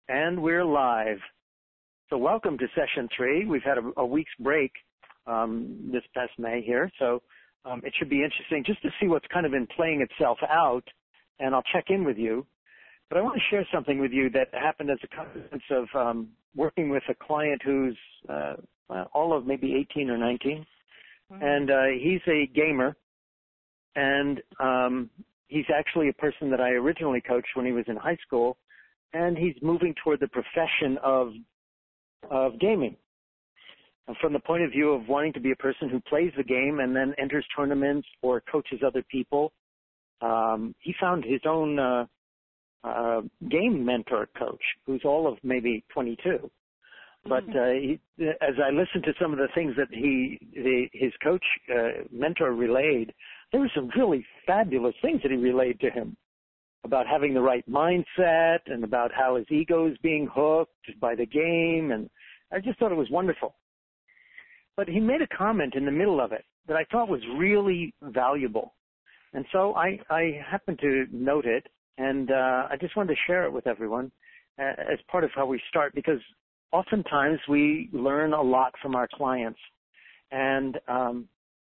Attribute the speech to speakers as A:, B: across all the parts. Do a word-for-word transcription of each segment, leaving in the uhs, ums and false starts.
A: And we're live. So welcome to session three. We've had a, a week's break um, this past May here, so um, it should be interesting just to see what's kind of been playing itself out, and I'll check in with you. But I want to share something with you that happened as a consequence of um, working with a client who's uh, all of maybe eighteen or nineteen, mm-hmm. and uh, he's a gamer, and um, he's actually a person that I originally coached when he was in high school, and he's moving toward the profession of of gaming. And from the point of view of wanting to be a person who plays the game and then enters tournaments or coaches other people, um, he found his own uh, uh, game mentor coach, who's all of maybe twenty-two. But uh, he, as I listened to some of the things that he, the, his coach uh, mentor relayed, there were some really fabulous things that he relayed to him about having the right mindset and about how his ego is being hooked by the game, and I just thought it was wonderful. But he made a comment in the middle of it that I thought was really valuable, and so I, I happened to note it, and uh, I just wanted to share it with everyone uh, as part of how we start, because oftentimes we learn a lot from our clients, and um,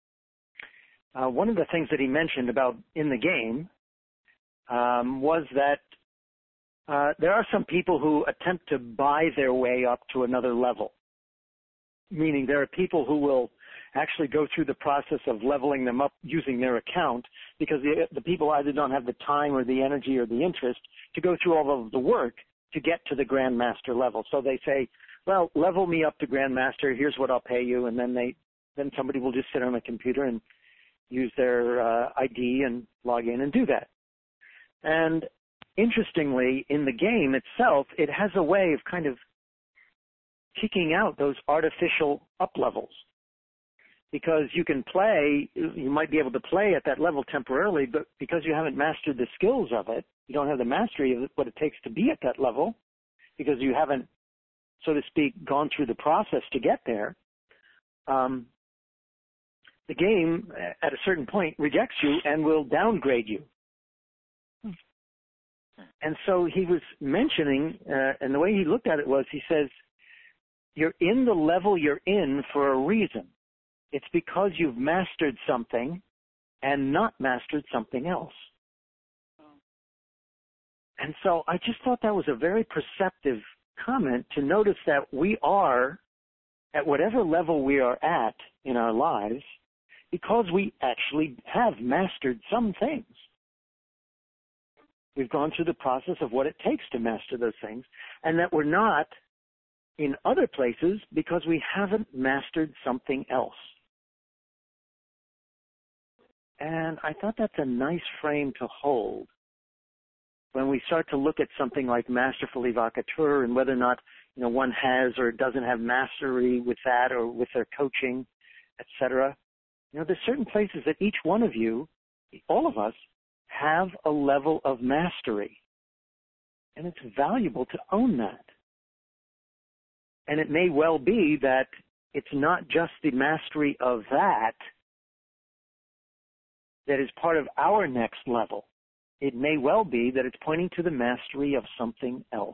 A: uh, one of the things that he mentioned about in the game Um, was that uh, there are some people who attempt to buy their way up to another level, meaning there are people who will actually go through the process of leveling them up using their account because the, the people either don't have the time or the energy or the interest to go through all of the work to get to the Grandmaster level. So they say, well, level me up to Grandmaster, here's what I'll pay you, and then they then somebody will just sit on a computer and use their uh, I D and log in and do that. And interestingly, in the game itself, it has a way of kind of kicking out those artificial up levels. Because you can play, you might be able to play at that level temporarily, but because you haven't mastered the skills of it, you don't have the mastery of what it takes to be at that level, because you haven't, so to speak, gone through the process to get there, um, the game, at a certain point, rejects you and will downgrade you. And so he was mentioning, uh, and the way he looked at it was, he says, you're in the level you're in for a reason. It's because you've mastered something and not mastered something else. And so I just thought that was a very perceptive comment to notice that we are, at whatever level we are at in our lives, because we actually have mastered some things. We've gone through the process of what it takes to master those things, and that we're not in other places because we haven't mastered something else. And I thought that's a nice frame to hold when we start to look at something like masterful evocateur and whether or not, you know, one has or doesn't have mastery with that or with their coaching, et cetera. You know, there's certain places that each one of you, all of us, have a level of mastery. And it's valuable to own that. And it may well be that it's not just the mastery of that that is part of our next level. It may well be that it's pointing to the mastery of something else.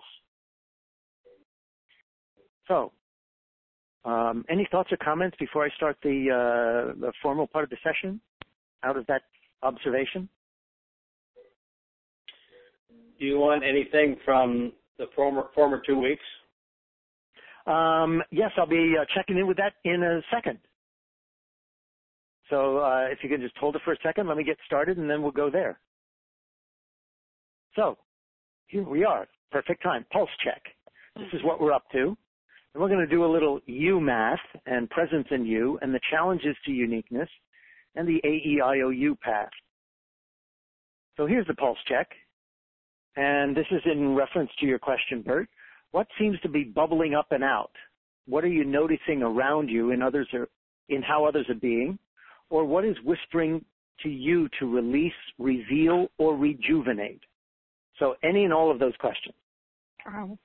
A: So, um, any thoughts or comments before I start the, uh, the formal part of the session out of that observation?
B: Do you want anything from the former former two weeks?
A: Um, yes, I'll be uh, checking in with that in a second. So uh, if you can just hold it for a second, let me get started, and then we'll go there. So here we are. Perfect time. Pulse check. This is what we're up to. And we're going to do a little U math and presence in you and the challenges to uniqueness and the A E I O U path. So here's the pulse check. And this is in reference to your question, Bert. What seems to be bubbling up and out? What are you noticing around you in others are, in how others are being? Or what is whispering to you to release, reveal, or rejuvenate? So any and all of those questions.
C: Um.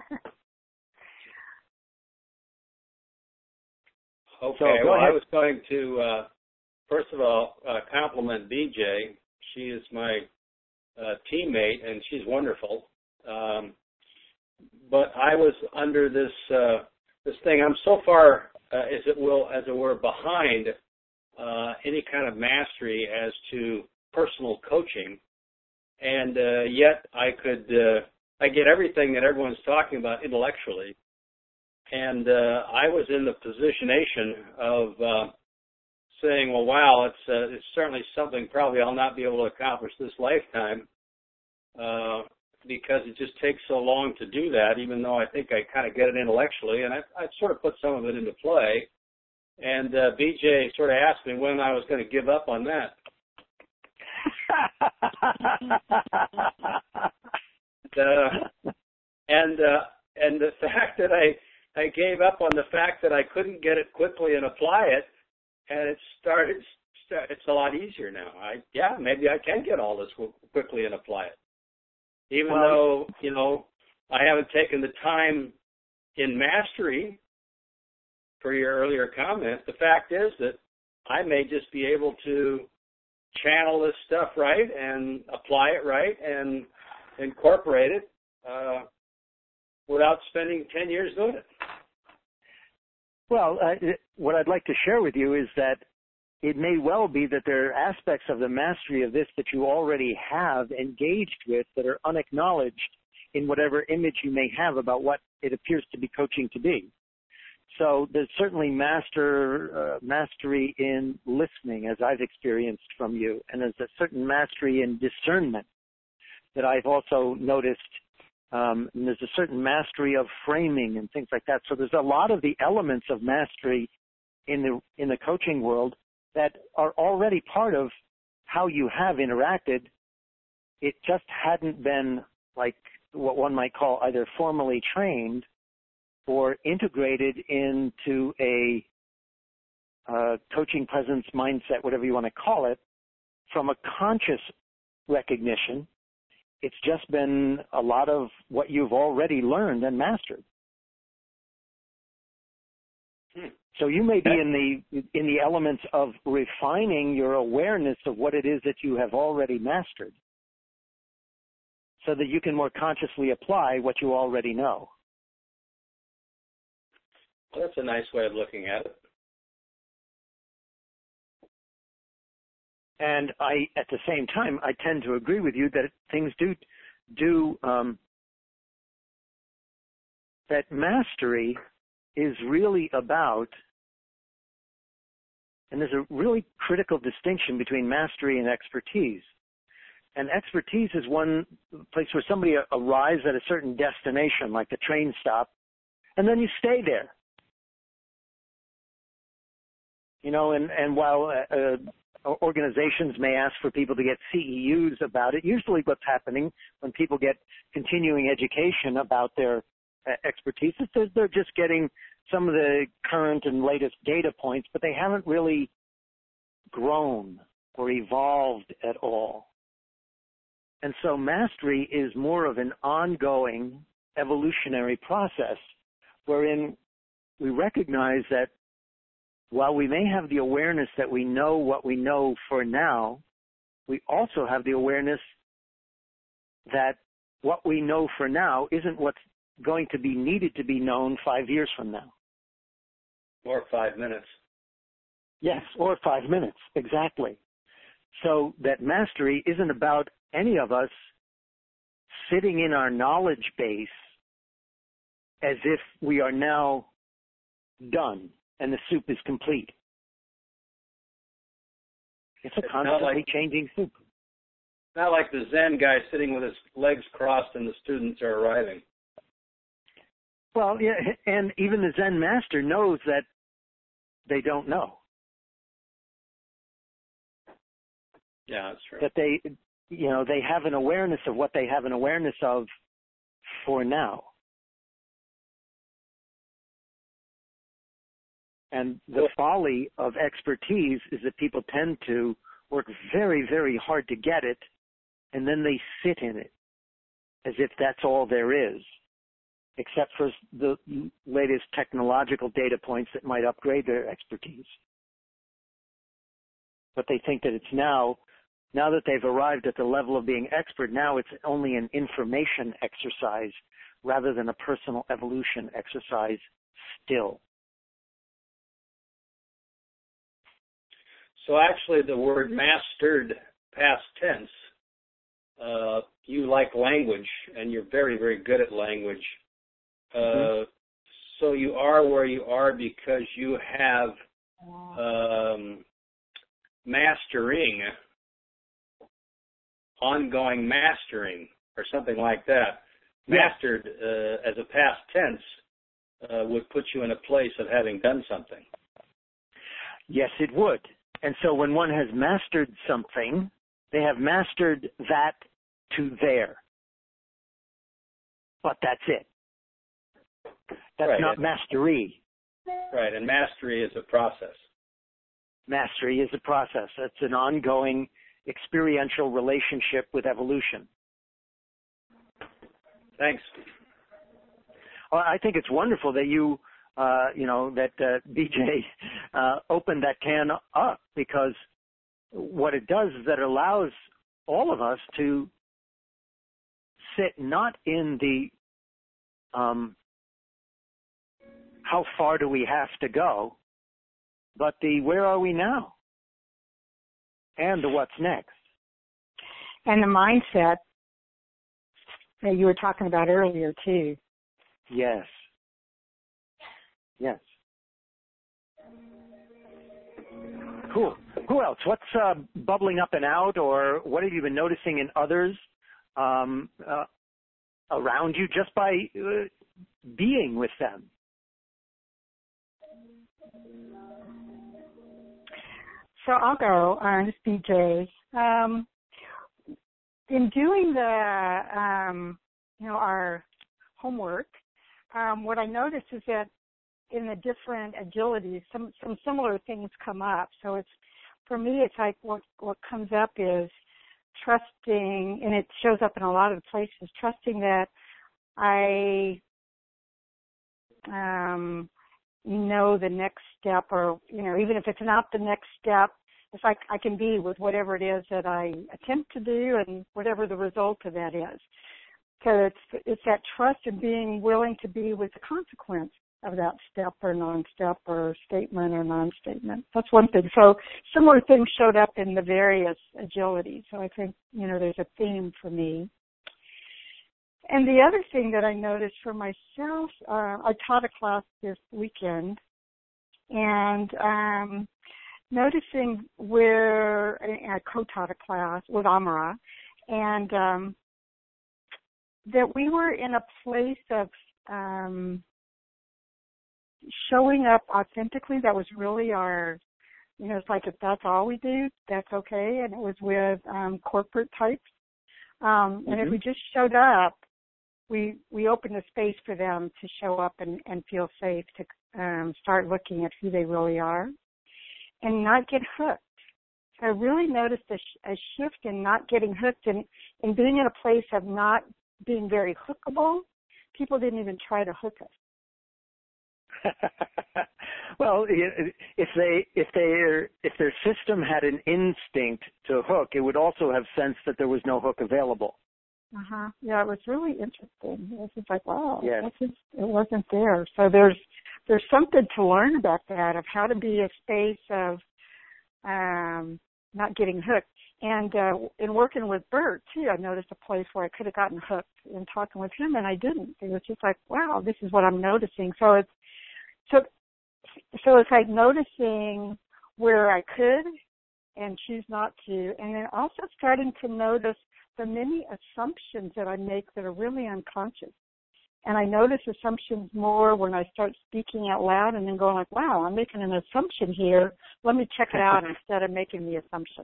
B: Okay,
A: so
B: well,
A: ahead.
B: I was going to, uh, first of all, uh, compliment B J. She is my uh, teammate, and she's wonderful. Um, but I was under this uh, this thing. I'm so far, uh, as it will, as it were, behind uh, any kind of mastery as to personal coaching, and uh, yet I could uh, I get everything that everyone's talking about intellectually, and uh, I was in the positionation of uh, saying, well, wow, it's uh, it's certainly something probably I'll not be able to accomplish this lifetime. Uh, because it just takes so long to do that, even though I think I kind of get it intellectually, and I, I sort of put some of it into play. And uh, B J sort of asked me when I was going to give up on that. uh, and uh, and the fact that I I gave up on the fact that I couldn't get it quickly and apply it, and it started. It's a lot easier now. I yeah, maybe I can get all this quickly and apply it. Even well, though, you know, I haven't taken the time in mastery, for your earlier comment, the fact is that I may just be able to channel this stuff right and apply it right and incorporate it uh, without spending ten years doing it.
A: Well, uh, what I'd like to share with you is that it may well be that there are aspects of the mastery of this that you already have engaged with that are unacknowledged in whatever image you may have about what it appears to be coaching to be. So there's certainly master uh, mastery in listening, as I've experienced from you, and there's a certain mastery in discernment that I've also noticed. Um, and there's a certain mastery of framing and things like that. So there's a lot of the elements of mastery in the in the coaching world that are already part of how you have interacted. It just hadn't been like what one might call either formally trained or integrated into a uh, coaching presence mindset, whatever you want to call it, from a conscious recognition. It's just been a lot of what you've already learned and mastered. Hmm. So you may be in the in the elements of refining your awareness of what it is that you have already mastered so that you can more consciously apply what you already know.
B: Well, that's a nice way of looking at it.
A: And I, at the same time, I tend to agree with you that things do, do um, that mastery is really about, and there's a really critical distinction between mastery and expertise. And expertise is one place where somebody arrives at a certain destination, like the train stop, and then you stay there. You know, and, and while uh, organizations may ask for people to get C E Us about it, usually what's happening when people get continuing education about their uh, expertise is that they're just getting some of the current and latest data points, but they haven't really grown or evolved at all. And so mastery is more of an ongoing evolutionary process wherein we recognize that while we may have the awareness that we know what we know for now, we also have the awareness that what we know for now isn't what's going to be needed to be known five years from now.
B: Or five minutes.
A: Yes, or five minutes, exactly. So that mastery isn't about any of us sitting in our knowledge base as if we are now done and the soup is complete. It's a
B: it's
A: constantly
B: like,
A: changing soup.
B: Not like the Zen guy sitting with his legs crossed and the students are arriving.
A: Well, yeah, and even the Zen master knows that they don't know.
B: Yeah, that's true.
A: That they, you know, they have an awareness of what they have an awareness of for now. And the folly of expertise is that people tend to work very, very hard to get it, and then they sit in it as if that's all there is, except for the latest technological data points that might upgrade their expertise. But they think that it's now Now that they've arrived at the level of being expert, now it's only an information exercise rather than a personal evolution exercise still.
B: So actually the word mastered, past tense, uh, you like language and you're very, very good at language. Uh, mm-hmm. So you are where you are because you have um, mastering, ongoing mastering, or something like that. Mastered uh, as a past tense uh, would put you in a place of having done something.
A: Yes, it would. And so when one has mastered something, they have mastered that to there. But that's it. That's
B: right.
A: not mastery.
B: Right, and mastery is a process.
A: Mastery is a process. It's an ongoing experiential relationship with evolution.
B: Thanks.
A: Well, I think it's wonderful that you, uh, you know, that uh, B J uh, opened that can up, because what it does is that it allows all of us to sit not in the um, how far do we have to go, but the where are we now and the what's next.
C: And the mindset that you were talking about earlier, too.
A: Yes. Yes. Cool. Who else? What's uh, bubbling up and out, or what have you been noticing in others um, uh, around you just by uh, being with them?
C: So I'll go. Uh, this is B J. Um, in doing the, um, you know, our homework, um, what I noticed is that in the different agilities, some some similar things come up. So it's, for me, it's like what what comes up is trusting, and it shows up in a lot of places, trusting that I um, know the next step, or, you know, even if it's not the next step, it's like I can be with whatever it is that I attempt to do and whatever the result of that is. So it's it's that trust and being willing to be with the consequence of that step or non-step or statement or non-statement. That's one thing. So similar things showed up in the various agilities. So I think, you know, there's a theme for me. And the other thing that I noticed for myself, uh, I taught a class this weekend, and um, noticing where I co-taught a class with Amara, and um, that we were in a place of um, showing up authentically. That was really our, you know, it's like if that's all we do, that's okay. And it was with um, corporate types. Um, and mm-hmm. if we just showed up, we we opened a space for them to show up and, and feel safe, to um, start looking at who they really are and not get hooked. So I really noticed a, sh- a shift in not getting hooked and, and being in a place of not being very hookable. People didn't even try to hook us.
A: Well, if they if they if their system had an instinct to hook, it would also have sensed that there was no hook available.
C: Uh huh. Yeah, it was really interesting. It was just like, wow,
A: yes.
C: just, it wasn't there. So there's there's something to learn about that, of how to be a space of um, not getting hooked. And uh, in working with Bert too, I noticed a place where I could have gotten hooked in talking with him, and I didn't. It was just like, wow, this is what I'm noticing. So it's so so it's like noticing where I could and choose not to, and then also starting to notice the many assumptions that I make that are really unconscious. And I notice assumptions more when I start speaking out loud and then going like, wow, I'm making an assumption here. Let me check it out instead of making the assumption.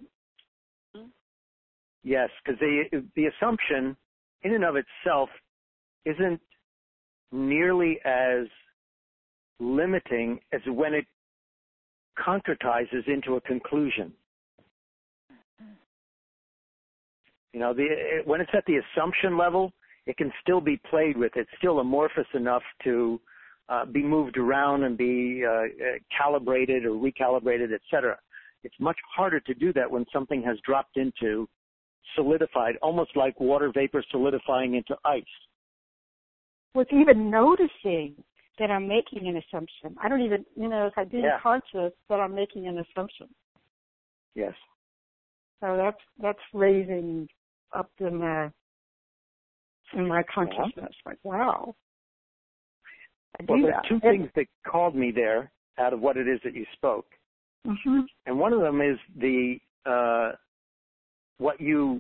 A: Yes, because the, the assumption in and of itself isn't nearly as limiting as when it concretizes into a conclusion. You know, the, it, when it's at the assumption level, it can still be played with. It's still amorphous enough to uh, be moved around and be uh, uh, calibrated or recalibrated, et cetera. It's much harder to do that when something has dropped into solidified, almost like water vapor solidifying into ice.
C: With even noticing that I'm making an assumption. I don't even, you know, if I'm being
A: yeah.
C: conscious that I'm making an assumption.
A: Yes.
C: So that's that's raising up in my in my consciousness. Yeah. Like, wow. I do
A: well, there's
C: that.
A: two
C: it,
A: things that called me there out of what it is that you spoke.
C: Mm-hmm.
A: And one of them is the uh, what you,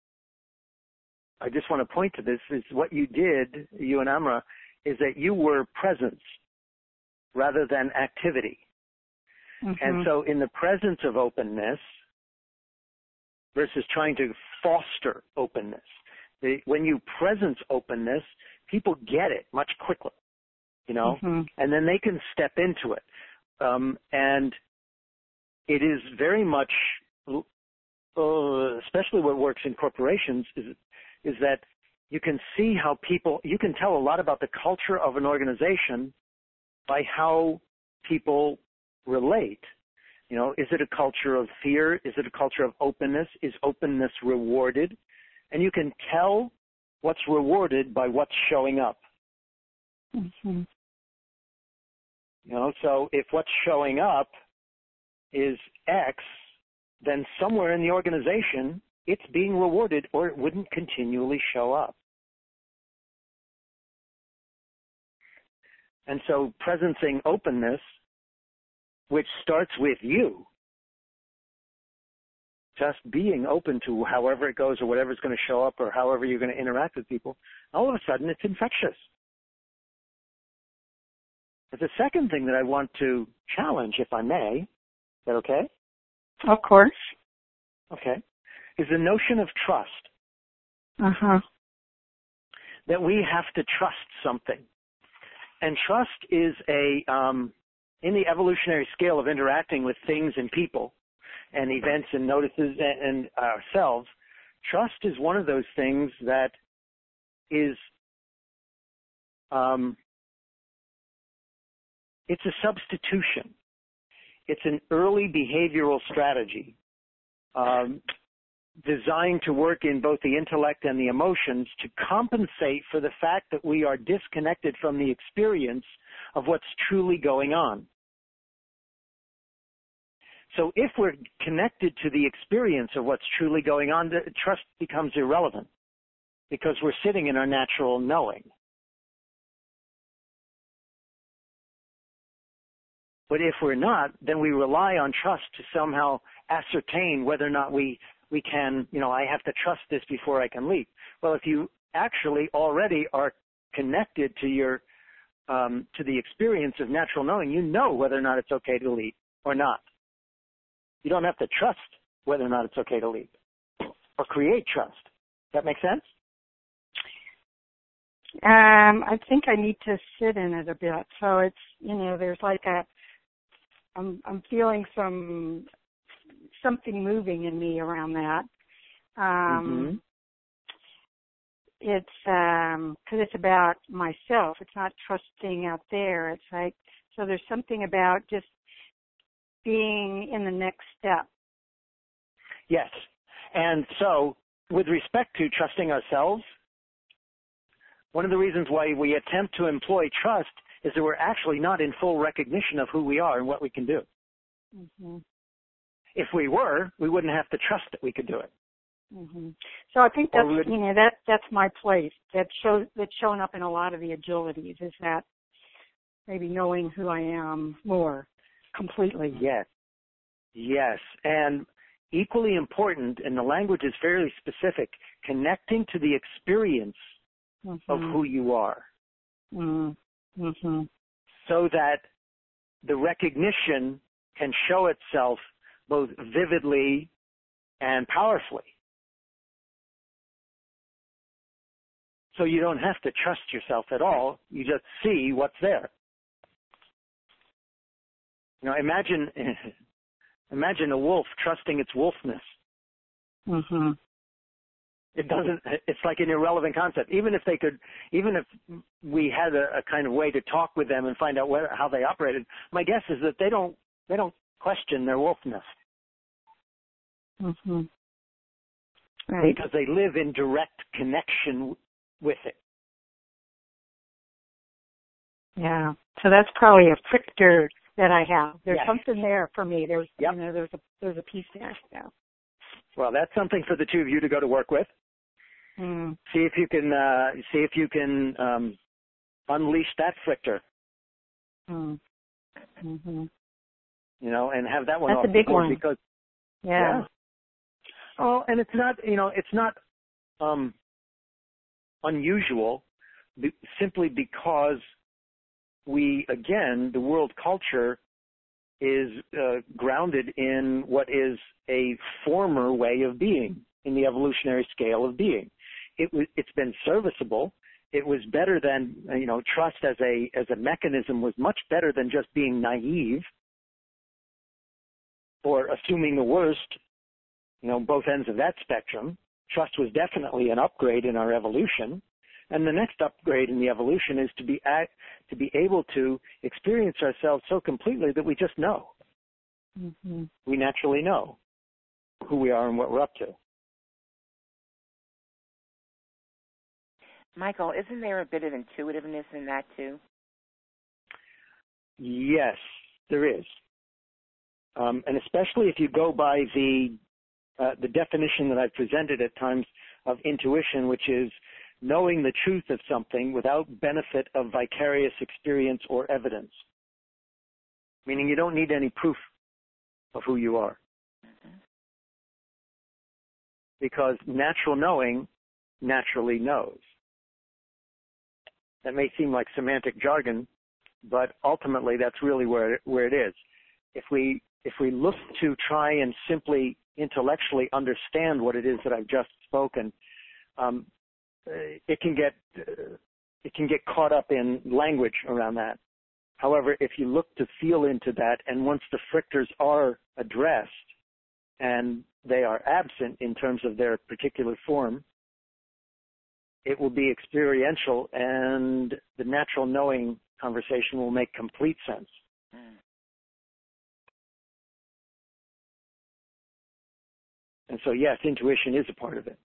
A: I just want to point to this, is what you did, you and Amra, is that you were presence rather than activity. Mm-hmm. And so in the presence of openness versus trying to foster openness, the, when you presence openness, people get it much quicker, you know, mm-hmm. and then they can step into it. Um, and it is very much, uh, especially what works in corporations, is, is that you can see how people, you can tell a lot about the culture of an organization by how people relate. You know, is it a culture of fear? Is it a culture of openness? Is openness rewarded? And you can tell what's rewarded by what's showing up.
C: Mm-hmm.
A: You know, so if what's showing up is X, then somewhere in the organization, it's being rewarded or it wouldn't continually show up. And so presencing openness, which starts with you, just being open to however it goes or whatever's going to show up or however you're going to interact with people, all of a sudden it's infectious. But the second thing that I want to challenge, if I may, is that okay?
C: Of course.
A: Okay. Is the notion of trust.
C: Uh-huh.
A: That we have to trust something. And trust is a, um, in the evolutionary scale of interacting with things and people and events and notices and, and ourselves, trust is one of those things that is, um, it's a substitution. It's an early behavioral strategy um, designed to work in both the intellect and the emotions to compensate for the fact that we are disconnected from the experience of what's truly going on. So if we're connected to the experience of what's truly going on, the trust becomes irrelevant because we're sitting in our natural knowing. But if we're not, then we rely on trust to somehow ascertain whether or not we, we can, you know, I have to trust this before I can leap. Well, if you actually already are connected to your, um, to the experience of natural knowing, you know whether or not it's okay to leap or not. You don't have to trust whether or not it's okay to leap or create trust. Does that make sense?
C: Um, I think I need to sit in it a bit. So it's, you know, there's like a, I'm, I'm feeling some, something moving in me around that. Um, mm-hmm. It's, um, cause it's about myself. It's not trusting out there. It's like, so there's something about just being in the next step.
A: Yes. And so with respect to trusting ourselves, one of the reasons why we attempt to employ trust is that we're actually not in full recognition of who we are and what we can do.
C: Mm-hmm.
A: If we were, we wouldn't have to trust that we could do it.
C: Mm-hmm. So I think that's,
A: would,
C: you know, that that's my place. That shows, that's showing up in a lot of the agilities is that maybe knowing who I am more completely.
A: Yes. Yes. And equally important, and the language is fairly specific, connecting to the experience mm-hmm. of who you are.
C: Mm-hmm.
A: So that the recognition can show itself both vividly and powerfully. So you don't have to trust yourself at all. You just see what's there. You know, imagine, imagine a wolf trusting its wolfness.
C: Mm-hmm.
A: It doesn't, it's like an irrelevant concept. Even if they could, even if we had a, a kind of way to talk with them and find out where, how they operated, my guess is that they don't, they don't question their wolfness.
C: Mm-hmm. Right.
A: Because they live in direct connection with it.
C: Yeah. So that's probably a frictor that I have. There's
A: yes.
C: something there for me. There's
A: yep.
C: you know, there's a there's a piece there. Yeah.
A: Well, that's something for the two of you to go to work with.
C: Mm.
A: See if you can uh, see if you can um, unleash that frictor.
C: Mm. Mm-hmm.
A: You know, and have that one
C: That's
A: off
C: a big
A: the board
C: one.
A: because
C: yeah.
A: yeah. Oh, and it's not you know it's not um, unusual be, simply because we again the world culture is uh, grounded in what is a former way of being in the evolutionary scale of being. It was, it's been serviceable. It was better than, you know, trust as a, as a mechanism was much better than just being naive or assuming the worst, you know, both ends of that spectrum. Trust was definitely an upgrade in our evolution. And the next upgrade in the evolution is to be act, to be able to experience ourselves so completely that we just know.
C: Mm-hmm.
A: We naturally know who we are and what we're up to.
D: Michael, isn't there a bit of intuitiveness in that too?
A: Yes, there is. Um, and especially if you go by the uh, the definition that I've presented at times of intuition, which is knowing the truth of something without benefit of vicarious experience or evidence. Meaning you don't need any proof of who you are. Mm-hmm. Because natural knowing naturally knows. That may seem like semantic jargon, but ultimately that's really where where it is. If we if we look to try and simply intellectually understand what it is that I've just spoken, um, it can get uh, it can get caught up in language around that. However, if you look to feel into that, and once the frictors are addressed and they are absent in terms of their particular form, it will be experiential, and the natural knowing conversation will make complete sense. Mm. And so, yes, intuition is a part of it.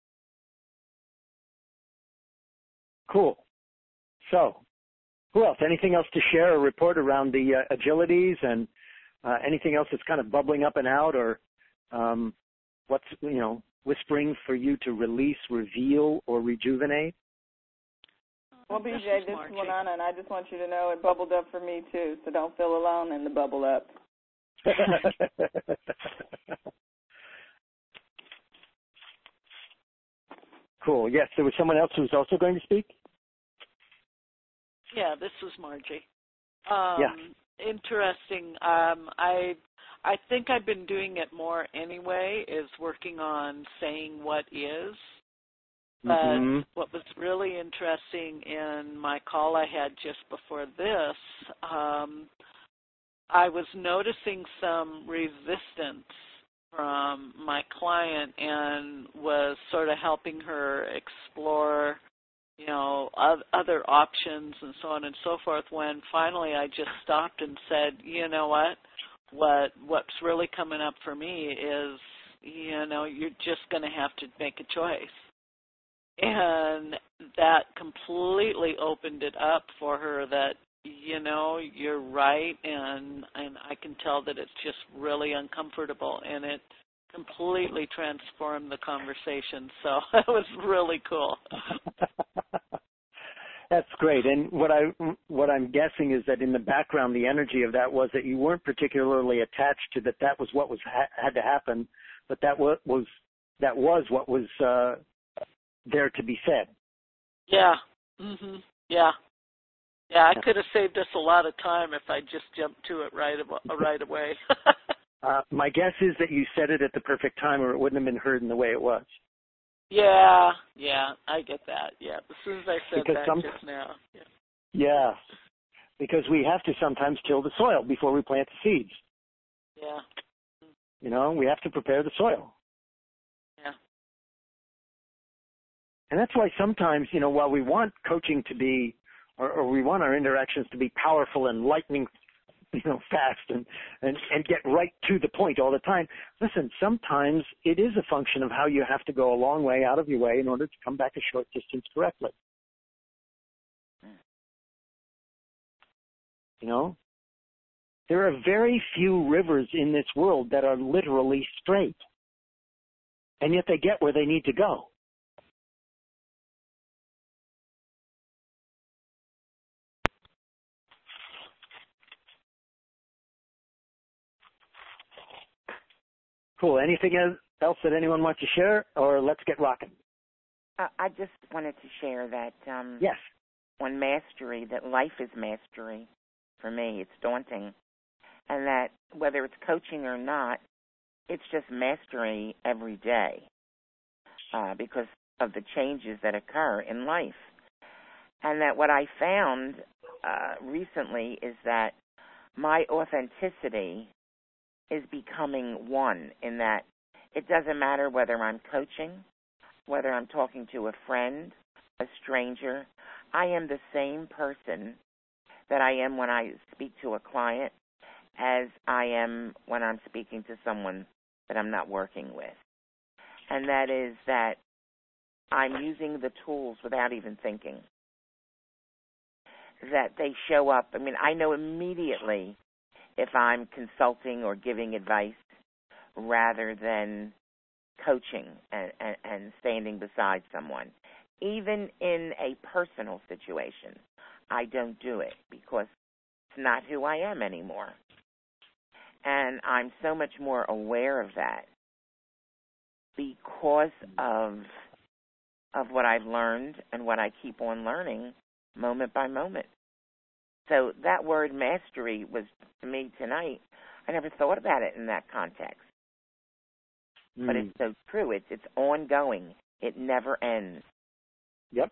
A: Cool. So, who else? Anything else to share or report around the uh, agilities and uh, anything else that's kind of bubbling up and out, or um, what's, you know, whispering for you to release, reveal, or rejuvenate?
E: Well, B J, this is Winona, and I just want you to know it bubbled up for me, too, so don't feel alone in the bubble up.
A: Cool. Yes, there was someone else who was also going to speak?
F: Yeah, this was Margie. Um,
A: yeah.
F: Interesting. Um, I I think I've been doing it more anyway, is working on saying what is. But
A: mm-hmm.
F: what was really interesting in my call I had just before this, um, I was noticing some resistance from my client and was sort of helping her explore, you know, other options and so on and so forth, when finally I just stopped and said, you know what, what what's really coming up for me is, you know, you're just going to have to make a choice. And that completely opened it up for her that, you know, you're right, and and I can tell that it's just really uncomfortable, and it completely transformed the conversation. So it was really cool.
A: That's great. And what I what I'm guessing is that in the background, the energy of that was that you weren't particularly attached to that. That was what was ha- had to happen, but that was, was that was what was uh, there to be said.
F: Yeah. Mhm. Yeah. Yeah, I could have saved us a lot of time if I just jumped to it right right away.
A: uh, my guess is that you said it at the perfect time, or it wouldn't have been heard in the way it was.
F: Yeah, yeah, I get that. Yeah, as soon as I said
A: because
F: that
A: some,
F: just now. Yeah.
A: yeah, because we have to sometimes till the soil before we plant the seeds.
F: Yeah.
A: You know, we have to prepare the soil.
F: Yeah.
A: And that's why sometimes, you know, while we want coaching to be, or, or we want our interactions to be powerful and lightning you know, fast and, and, and get right to the point all the time. Listen, sometimes it is a function of how you have to go a long way out of your way in order to come back a short distance correctly. You know, there are very few rivers in this world that are literally straight, and yet they get where they need to go. Cool. Anything else that anyone wants to share, or let's get rocking?
D: Uh, I just wanted to share that um,
A: yes,
D: on mastery, that life is mastery. For me, it's daunting, and that whether it's coaching or not, it's just mastery every day uh, because of the changes that occur in life. And that what I found uh, recently is that my authenticity is becoming one, in that it doesn't matter whether I'm coaching, whether I'm talking to a friend, a stranger. I am the same person that I am when I speak to a client as I am when I'm speaking to someone that I'm not working with. And that is that I'm using the tools without even thinking. That they show up. I mean, I know immediately if I'm consulting or giving advice rather than coaching and, and, and standing beside someone. Even in a personal situation, I don't do it because it's not who I am anymore. And I'm so much more aware of that because of of what I've learned and what I keep on learning moment by moment. So that word mastery was, to me tonight, I never thought about it in that context. Mm. But it's so true. It's it's ongoing. It never ends.
A: Yep.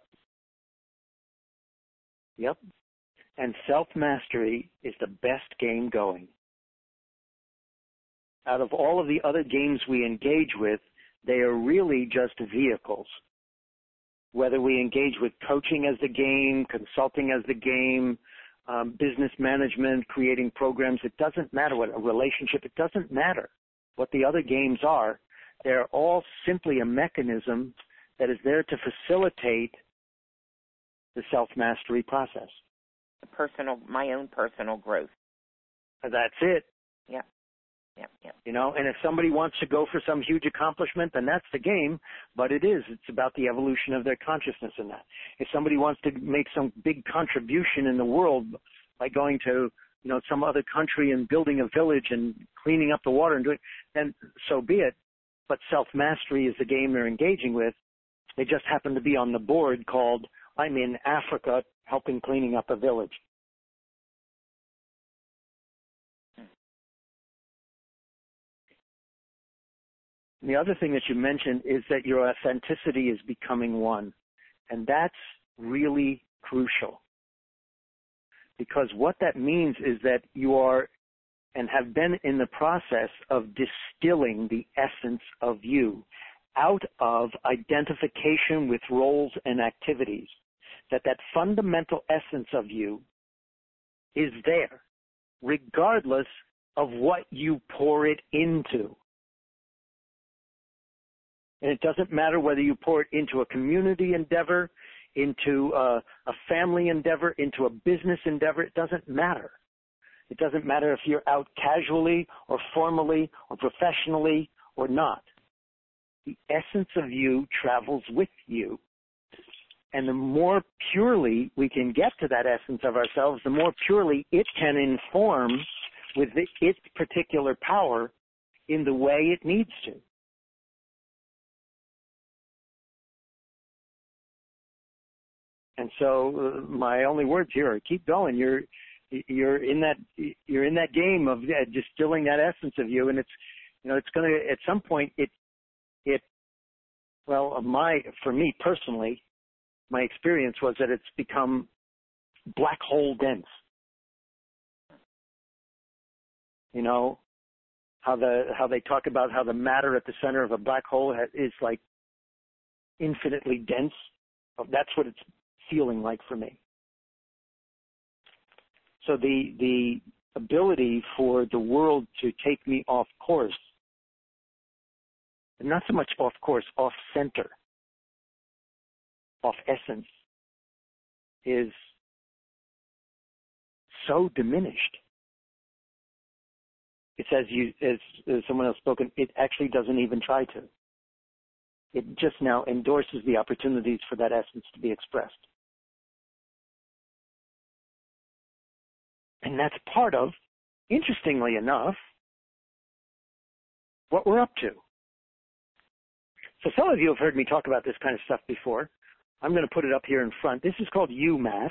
A: Yep. And self-mastery is the best game going. Out of all of the other games we engage with, they are really just vehicles. Whether we engage with coaching as the game, consulting as the game, um, business management, creating programs, it doesn't matter what a relationship, it doesn't matter what the other games are. They're all simply a mechanism that is there to facilitate the self-mastery process.
D: Personal, my own personal growth.
A: That's it.
D: Yeah. Yep, yep.
A: You know, and if somebody wants to go for some huge accomplishment, then that's the game, but it is. It's about the evolution of their consciousness in that. If somebody wants to make some big contribution in the world by going to, you know, some other country and building a village and cleaning up the water and doing, then so be it. But self-mastery is the game they're engaging with. They just happen to be on the board called, I'm in Africa helping cleaning up a village. And the other thing that you mentioned is that your authenticity is becoming one. And that's really crucial. Because what that means is that you are and have been in the process of distilling the essence of you out of identification with roles and activities. That that fundamental essence of you is there, regardless of what you pour it into. And it doesn't matter whether you pour it into a community endeavor, into a, a family endeavor, into a business endeavor. It doesn't matter. It doesn't matter if you're out casually or formally or professionally or not. The essence of you travels with you. And the more purely we can get to that essence of ourselves, the more purely it can inform with the, its particular power in the way it needs to. And so uh, my only words here are keep going. You're you're in that you're in that game of uh, distilling that essence of you, and it's you know it's going to at some point it it well my for me personally, my experience was that it's become black hole dense. You know how the how they talk about how the matter at the center of a black hole is like infinitely dense. That's what it's feeling like for me. So the the ability for the world to take me off course, and not so much off course, off center, off essence, is so diminished. It's as you, as, as someone else spoken, it actually doesn't even try to. It just now endorses the opportunities for that essence to be expressed. And that's part of, interestingly enough, what we're up to. So some of you have heard me talk about this kind of stuff before. I'm going to put it up here in front. This is called UMass.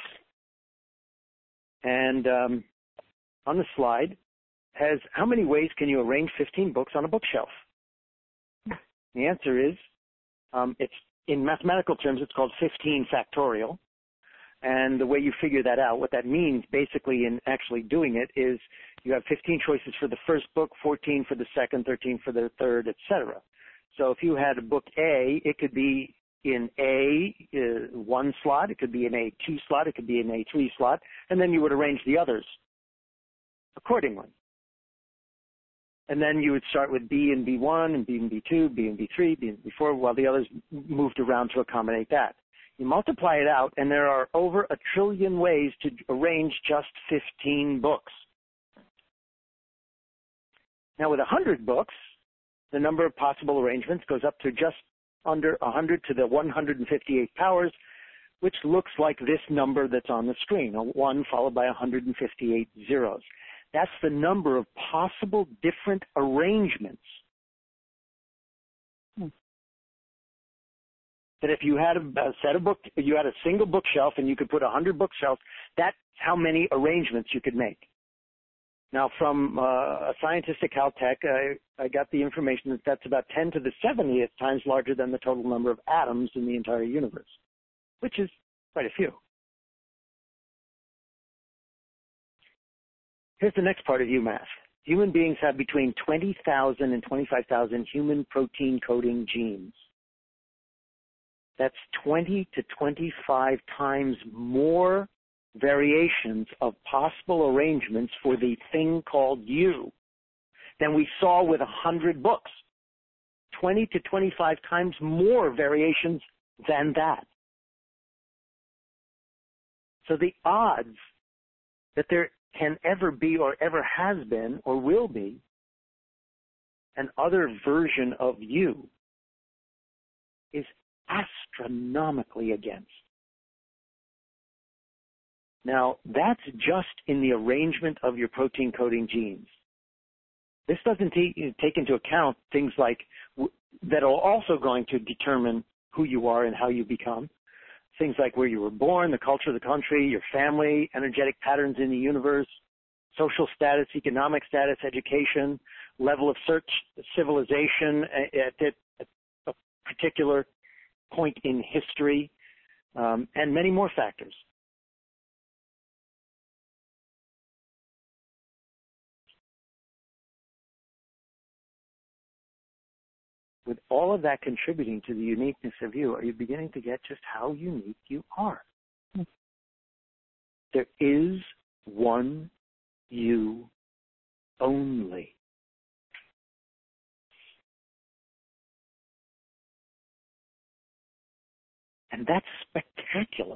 A: And um, on the slide has how many ways can you arrange fifteen books on a bookshelf? The answer is, um, it's in mathematical terms, it's called fifteen factorial. And the way you figure that out, what that means basically in actually doing it is you have fifteen choices for the first book, fourteen for the second, thirteen for the third, et cetera. So if you had a book A, it could be in A uh, one slot, it could be in A two slot, it could be in A three slot, and then you would arrange the others accordingly. And then you would start with B and B one, and B and B two, B and B three, B and B four, while the others moved around to accommodate that. You multiply it out, and there are over a trillion ways to arrange just fifteen books. Now, with one hundred books, the number of possible arrangements goes up to just under one hundred to the one hundred fifty-eighth powers, which looks like this number that's on the screen, a one followed by one hundred fifty-eight zeros. That's the number of possible different arrangements. Hmm. That if you had a, a set of book, you had a single bookshelf and you could put one hundred bookshelves, that's how many arrangements you could make. Now, from uh, a scientist at Caltech, I, I got the information that that's about ten to the seventieth times larger than the total number of atoms in the entire universe, which is quite a few. Here's the next part of UMass. Human beings have between twenty thousand and twenty-five thousand human protein coding genes. That's twenty to twenty-five times more variations of possible arrangements for the thing called you than we saw with one hundred books. twenty to twenty-five times more variations than that. So the odds that there can ever be or ever has been or will be an other version of you is astronomically against. Now, that's just in the arrangement of your protein coding genes. This doesn't t- take into account things like w- that are also going to determine who you are and how you become. Things like where you were born, the culture of the country, your family, energetic patterns in the universe, social status, economic status, education, level of search, civilization at, at, at a particular point in history, um, and many more factors. With all of that contributing to the uniqueness of you, are you beginning to get just how unique you are? Mm-hmm. There is one you only. And that's spectacular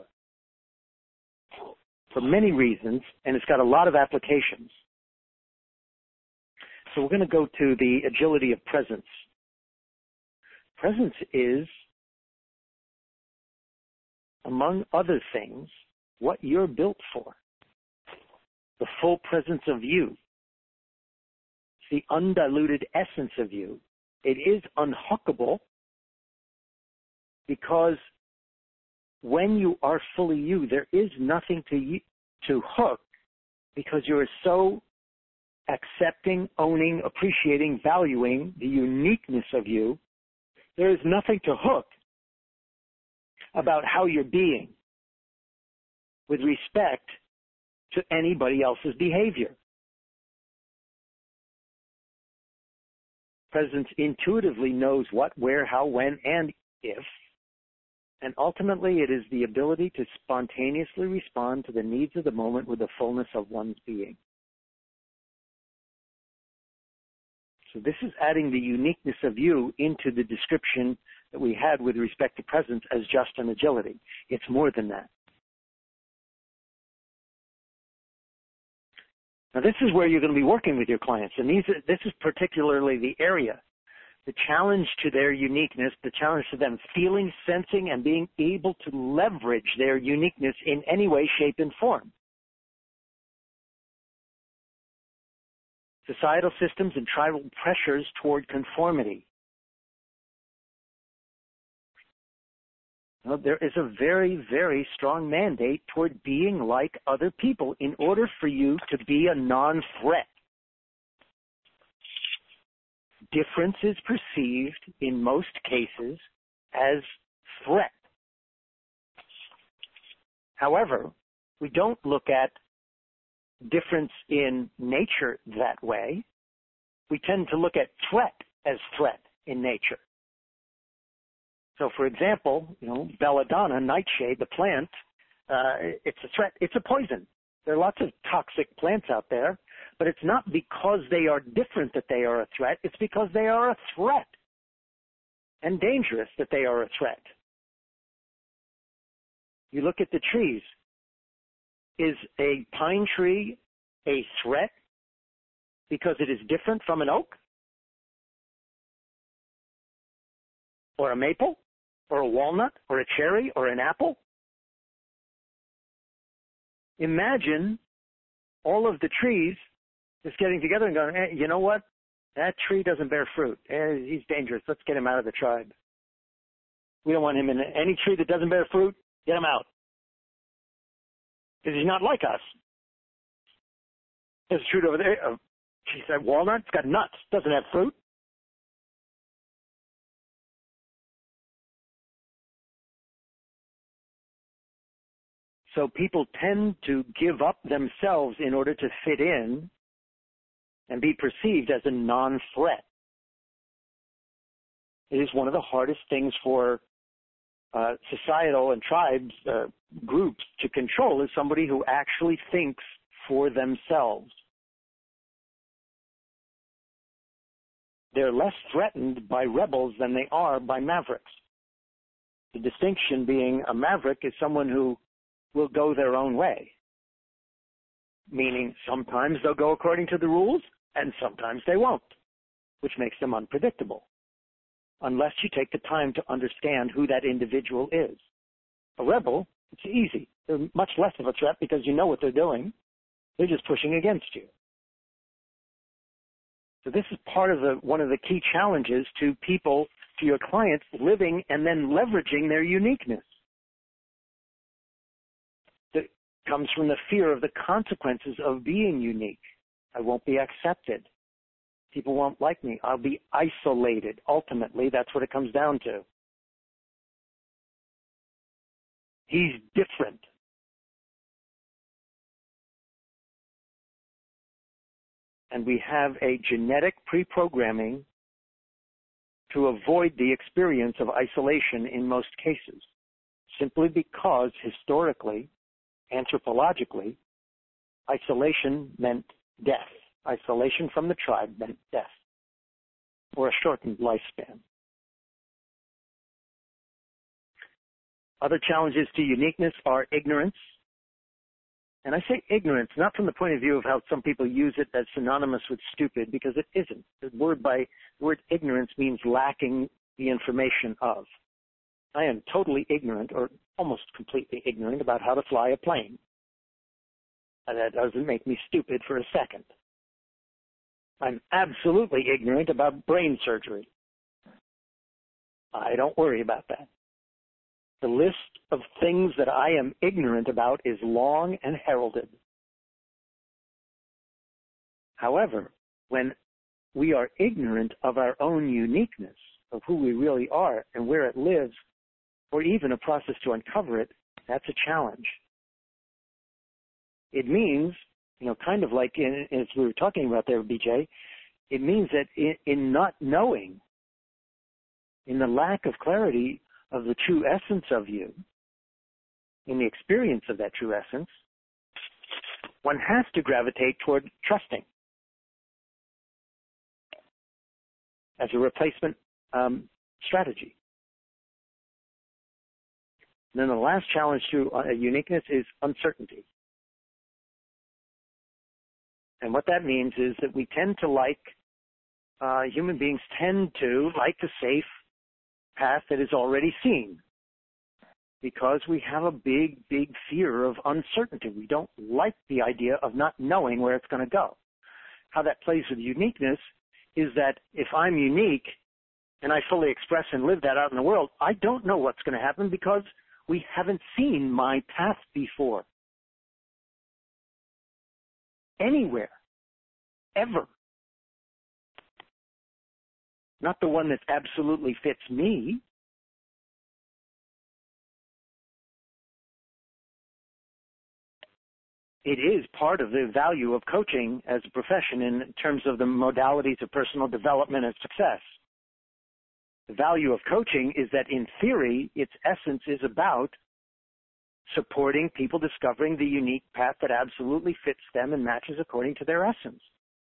A: for many reasons, and it's got a lot of applications. So we're going to go to the agility of presence. Presence is, among other things, what you're built for. The full presence of you. It's the undiluted essence of you. It is unhookable because when you are fully you, there is nothing to you, to hook because you are so accepting, owning, appreciating, valuing the uniqueness of you. There is nothing to hook about how you're being with respect to anybody else's behavior. Presence intuitively knows what, where, how, when, and if, and ultimately it is the ability to spontaneously respond to the needs of the moment with the fullness of one's being. So this is adding the uniqueness of you into the description that we had with respect to presence as just an agility. It's more than that. Now this is where you're going to be working with your clients, and these are, this is particularly the area. The challenge to their uniqueness, the challenge to them feeling, sensing, and being able to leverage their uniqueness in any way, shape, and form. Societal systems and tribal pressures toward conformity. Well, there is a very, very strong mandate toward being like other people in order for you to be a non-threat. Difference is perceived in most cases as threat. However, we don't look at difference in nature that way. We tend to look at threat as threat in nature. So, for example, you know, belladonna, nightshade, the plant, uh, it's a threat. It's a poison. There are lots of toxic plants out there, but it's not because they are different that they are a threat. It's because they are a threat and dangerous that they are a threat. You look at the trees. Is a pine tree a threat because it is different from an oak? Or a maple? Or a walnut? Or a cherry? Or an apple? Imagine all of the trees just getting together and going, hey, you know what? That tree doesn't bear fruit. Eh, he's dangerous. Let's get him out of the tribe. We don't want him in any tree that doesn't bear fruit. Get him out. Because he's not like us. There's a fruit over there. Oh, she said walnut. It's got nuts. Doesn't have fruit. So people tend to give up themselves in order to fit in and be perceived as a non-threat. It is one of the hardest things for uh, societal and tribes uh, groups to control is somebody who actually thinks for themselves. They're less threatened by rebels than they are by mavericks. The distinction being a maverick is someone who will go their own way, meaning sometimes they'll go according to the rules and sometimes they won't, which makes them unpredictable, unless you take the time to understand who that individual is. A rebel, it's easy. They're much less of a threat because you know what they're doing. They're just pushing against you. So this is part of the, one of the key challenges to people, to your clients, living and then leveraging their uniqueness. That comes from the fear of the consequences of being unique. I won't be accepted. People won't like me. I'll be isolated. Ultimately, that's what it comes down to. He's different. And we have a genetic pre-programming to avoid the experience of isolation in most cases, simply because historically, anthropologically, isolation meant death. Isolation from the tribe meant death or a shortened lifespan. Other challenges to uniqueness are ignorance. And I say ignorance not from the point of view of how some people use it as synonymous with stupid, because it isn't. The word by the word ignorance means lacking the information of. I am totally ignorant or almost completely ignorant about how to fly a plane. And that doesn't make me stupid for a second. I'm absolutely ignorant about brain surgery. I don't worry about that. The list of things that I am ignorant about is long and heralded. However, when we are ignorant of our own uniqueness, of who we really are and where it lives, or even a process to uncover it, that's a challenge. It means, you know, kind of like in, as we were talking about there, B J, it means that in, in not knowing, in the lack of clarity of the true essence of you, in the experience of that true essence, one has to gravitate toward trusting. as a replacement um, strategy. And then the last challenge to uh, uniqueness is uncertainty. And what that means is that we tend to like, uh, human beings tend to like the safe path that is already seen, because we have a big, big fear of uncertainty. We don't like the idea of not knowing where it's going to go. How that plays with uniqueness is that if I'm unique and I fully express and live that out in the world, I don't know what's going to happen because we haven't seen my path before. Anywhere. Ever. Not the one that absolutely fits me. It is part of the value of coaching as a profession in terms of the modalities of personal development and success. The value of coaching is that in theory, its essence is about supporting people discovering the unique path that absolutely fits them and matches according to their essence.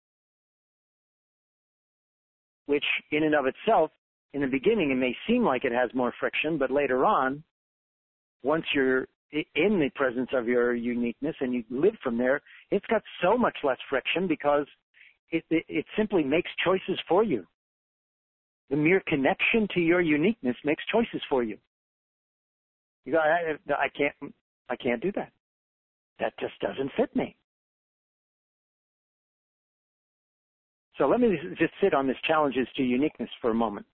A: Which in and of itself, in the beginning, it may seem like it has more friction, but later on, once you're in the presence of your uniqueness and you live from there, it's got so much less friction because it, it, it simply makes choices for you. The mere connection to your uniqueness makes choices for you. You go, I, I can't, I can't do that. That just doesn't fit me. So let me just sit on this challenges to uniqueness for a moment,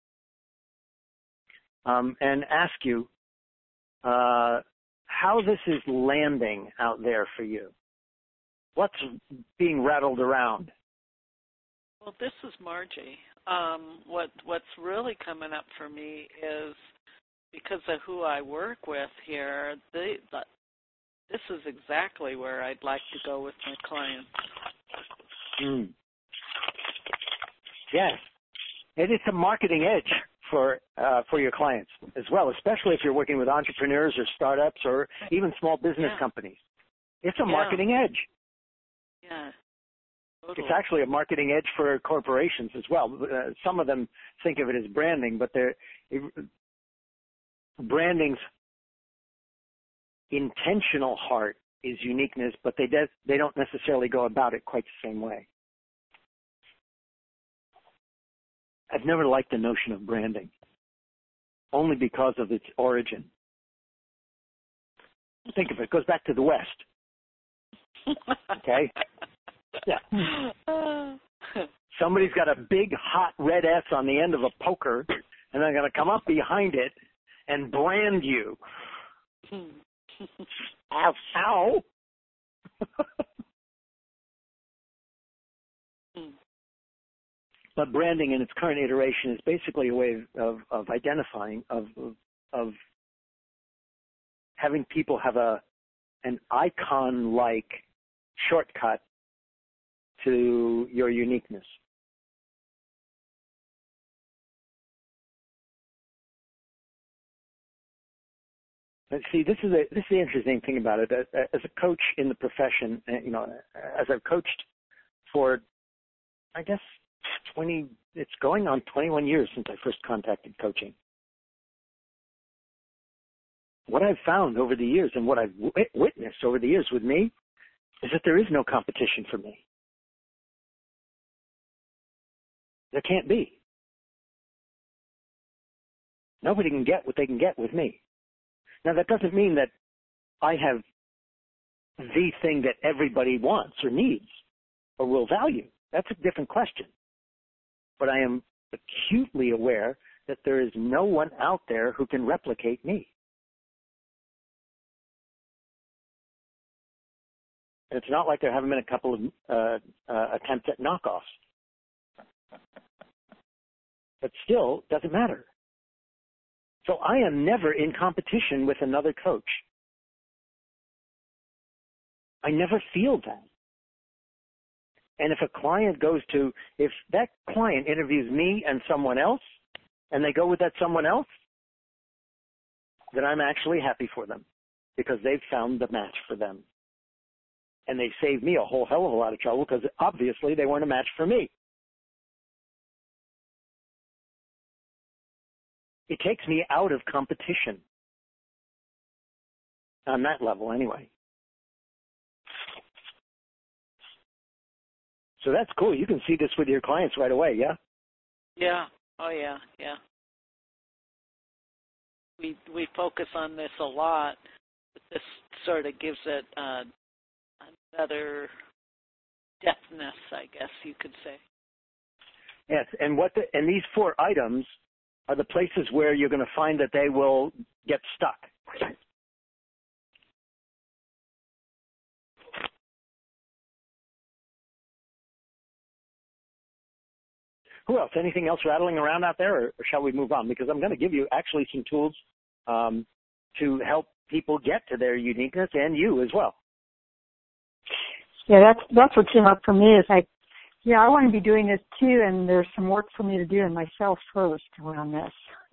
A: um, and ask you uh, how this is landing out there for you. What's being rattled around?
F: Well, this is Margie. Um, what what's really coming up for me is because of who I work with here. They, the, this is exactly where I'd like to go with my clients.
A: Mm. Yes, it is a marketing edge for uh, for your clients as well, especially if you're working with entrepreneurs or startups or even small business
F: yeah.
A: companies. It's a
F: yeah.
A: marketing edge.
F: Yeah, totally.
A: It's actually a marketing edge for corporations as well. Uh, some of them think of it as branding, but they're, it, branding's intentional heart is uniqueness, but they de- they don't necessarily go about it quite the same way. I've never liked the notion of branding, only because of its origin. Think of it, it goes back to the West. Okay? Yeah. Somebody's got a big hot red S on the end of a poker, and they're going to come up behind it and brand you. Ow. Ow. But branding in its current iteration is basically a way of, of identifying, of, of, of having people have a an icon-like shortcut to your uniqueness. And see, this is a this is the interesting thing about it. As a coach in the profession, you know, as I've coached for, I guess, twenty, it's going on twenty-one years since I first contacted coaching. What I've found over the years and what I've w- witnessed over the years with me is that there is no competition for me. There can't be. Nobody can get what they can get with me. Now, that doesn't mean that I have the thing that everybody wants or needs or will value. That's a different question. But I am acutely aware that there is no one out there who can replicate me. And it's not like there haven't been a couple of uh, uh, attempts at knockoffs. But still, it doesn't matter. So I am never in competition with another coach. I never feel that. And if a client goes to, if that client interviews me and someone else, and they go with that someone else, then I'm actually happy for them because they've found the match for them. And they saved me a whole hell of a lot of trouble because obviously they weren't a match for me. it takes me out of competition on that level anyway. So that's cool. You can see this with your clients right away, yeah?
F: Yeah. Oh, yeah, yeah. We we focus on this a lot, but this sort of gives it uh, another depthness, I guess you could say.
A: Yes, and what the, and these four items are the places where you're going to find that they will get stuck. Who else? Anything else rattling around out there, or, or shall we move on? Because I'm going to give you actually some tools um, to help people get to their uniqueness, and you as well.
C: Yeah, that's that's what came up for me. Is like, yeah, I want to be doing this too, and there's some work for me to do in myself first around this.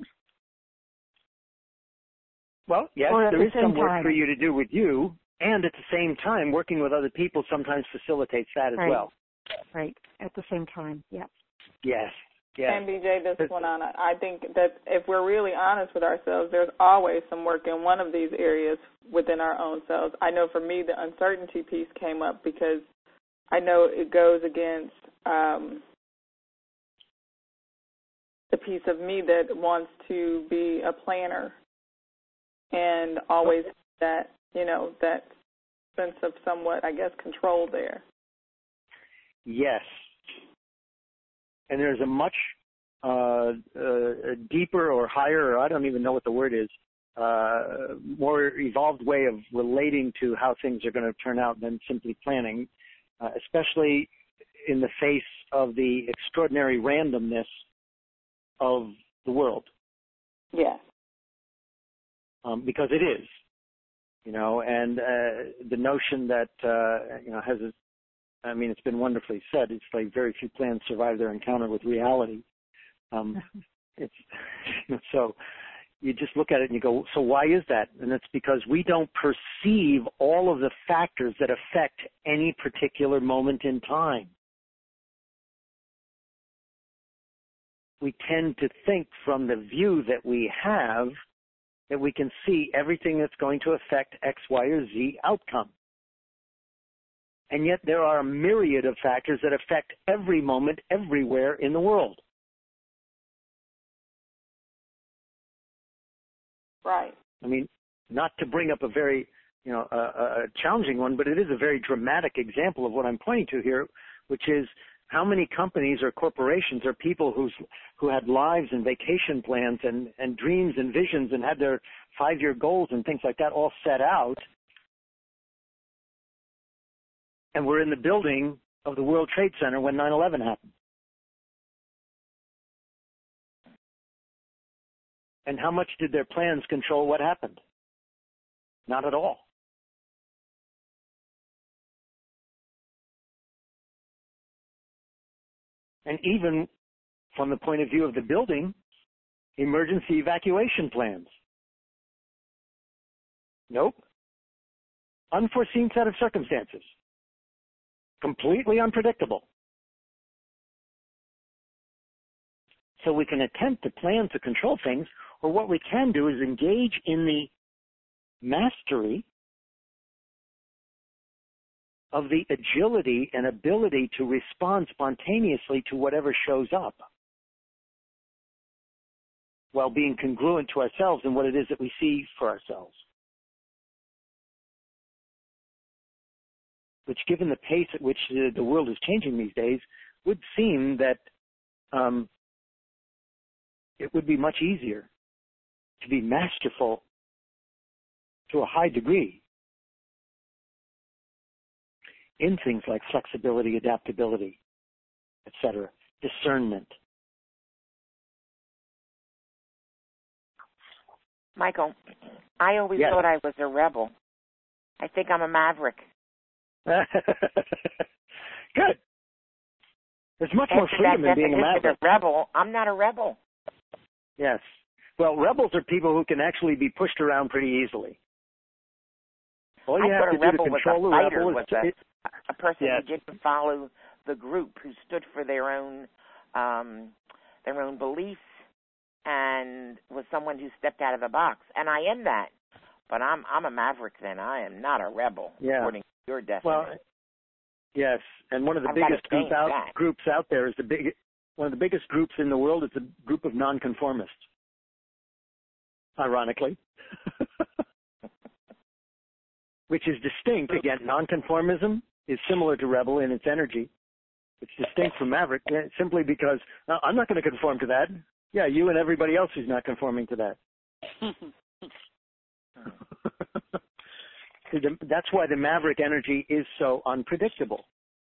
A: Well, yes, there is some work for you to do with you, and at the same time, working with other people sometimes facilitates that as
C: right.
A: well.
C: Right, at the same time, yeah.
A: Yes, yes.
E: And B J, this one on, I think that if we're really honest with ourselves, there's always some work in one of these areas within our own selves. I know for me, the uncertainty piece came up because I know it goes against um, the piece of me that wants to be a planner and always that, you know, that sense of somewhat, I guess, control there.
A: Yes. And there's a much uh, uh, deeper or higher, or I don't even know what the word is, uh, more evolved way of relating to how things are going to turn out than simply planning, uh, especially in the face of the extraordinary randomness of the world.
E: Yeah.
A: Um, because it is, you know, and uh, the notion that, uh, you know, has a I mean, it's been wonderfully said. It's like very few plans survive their encounter with reality. Um, it's so you just look at it and you go, so why is that? And it's because we don't perceive all of the factors that affect any particular moment in time. We tend to think from the view that we have that we can see everything that's going to affect X, Y, or Z outcome. And yet there are a myriad of factors that affect every moment, everywhere in the world.
E: Right.
A: I mean, not to bring up a very, you know, a, a challenging one, but it is a very dramatic example of what I'm pointing to here, which is how many companies or corporations or people who's, who had lives and vacation plans and, and dreams and visions and had their five-year goals and things like that all set out, and we're in the building of the World Trade Center when nine eleven happened. And how much did their plans control what happened? Not at all. And even from the point of view of the building, emergency evacuation plans. Nope. Unforeseen set of circumstances. Completely unpredictable. So we can attempt to plan to control things, or what we can do is engage in the mastery of the agility and ability to respond spontaneously to whatever shows up, while being congruent to ourselves and what it is that we see for ourselves. Which, given the pace at which the, the world is changing these days, would seem that um, it would be much easier to be masterful to a high degree in things like flexibility, adaptability, et cetera, discernment.
D: Michael, I always
A: yes.
D: thought I was a rebel. I think I'm a maverick.
A: Good. There's much
D: After
A: more freedom in being a maverick.
D: A rebel, I'm not a rebel.
A: Yes. Well, rebels are people who can actually be pushed around pretty easily. All you
D: I
A: have
D: thought
A: to
D: a
A: do
D: rebel
A: to
D: was
A: control
D: a
A: a
D: fighter,
A: rebel
D: was
A: is
D: a,
A: it,
D: a person
A: yes.
D: who didn't follow the group, who stood for their own um, their own beliefs and was someone who stepped out of the box. And I am that. But I'm I'm a maverick then. I am not a rebel,
A: yeah.
D: according to your definition.
A: Well, yes, and one of the
D: I've
A: biggest
D: got to
A: group out,
D: that.
A: groups out there is the big one of the biggest groups in the world is a group of nonconformists. Ironically, which is distinct. Again, nonconformism is similar to rebel in its energy. It's distinct from maverick simply because no, I'm not going to conform to that. Yeah, you and everybody else who's not conforming to that. That's why the maverick energy is so unpredictable.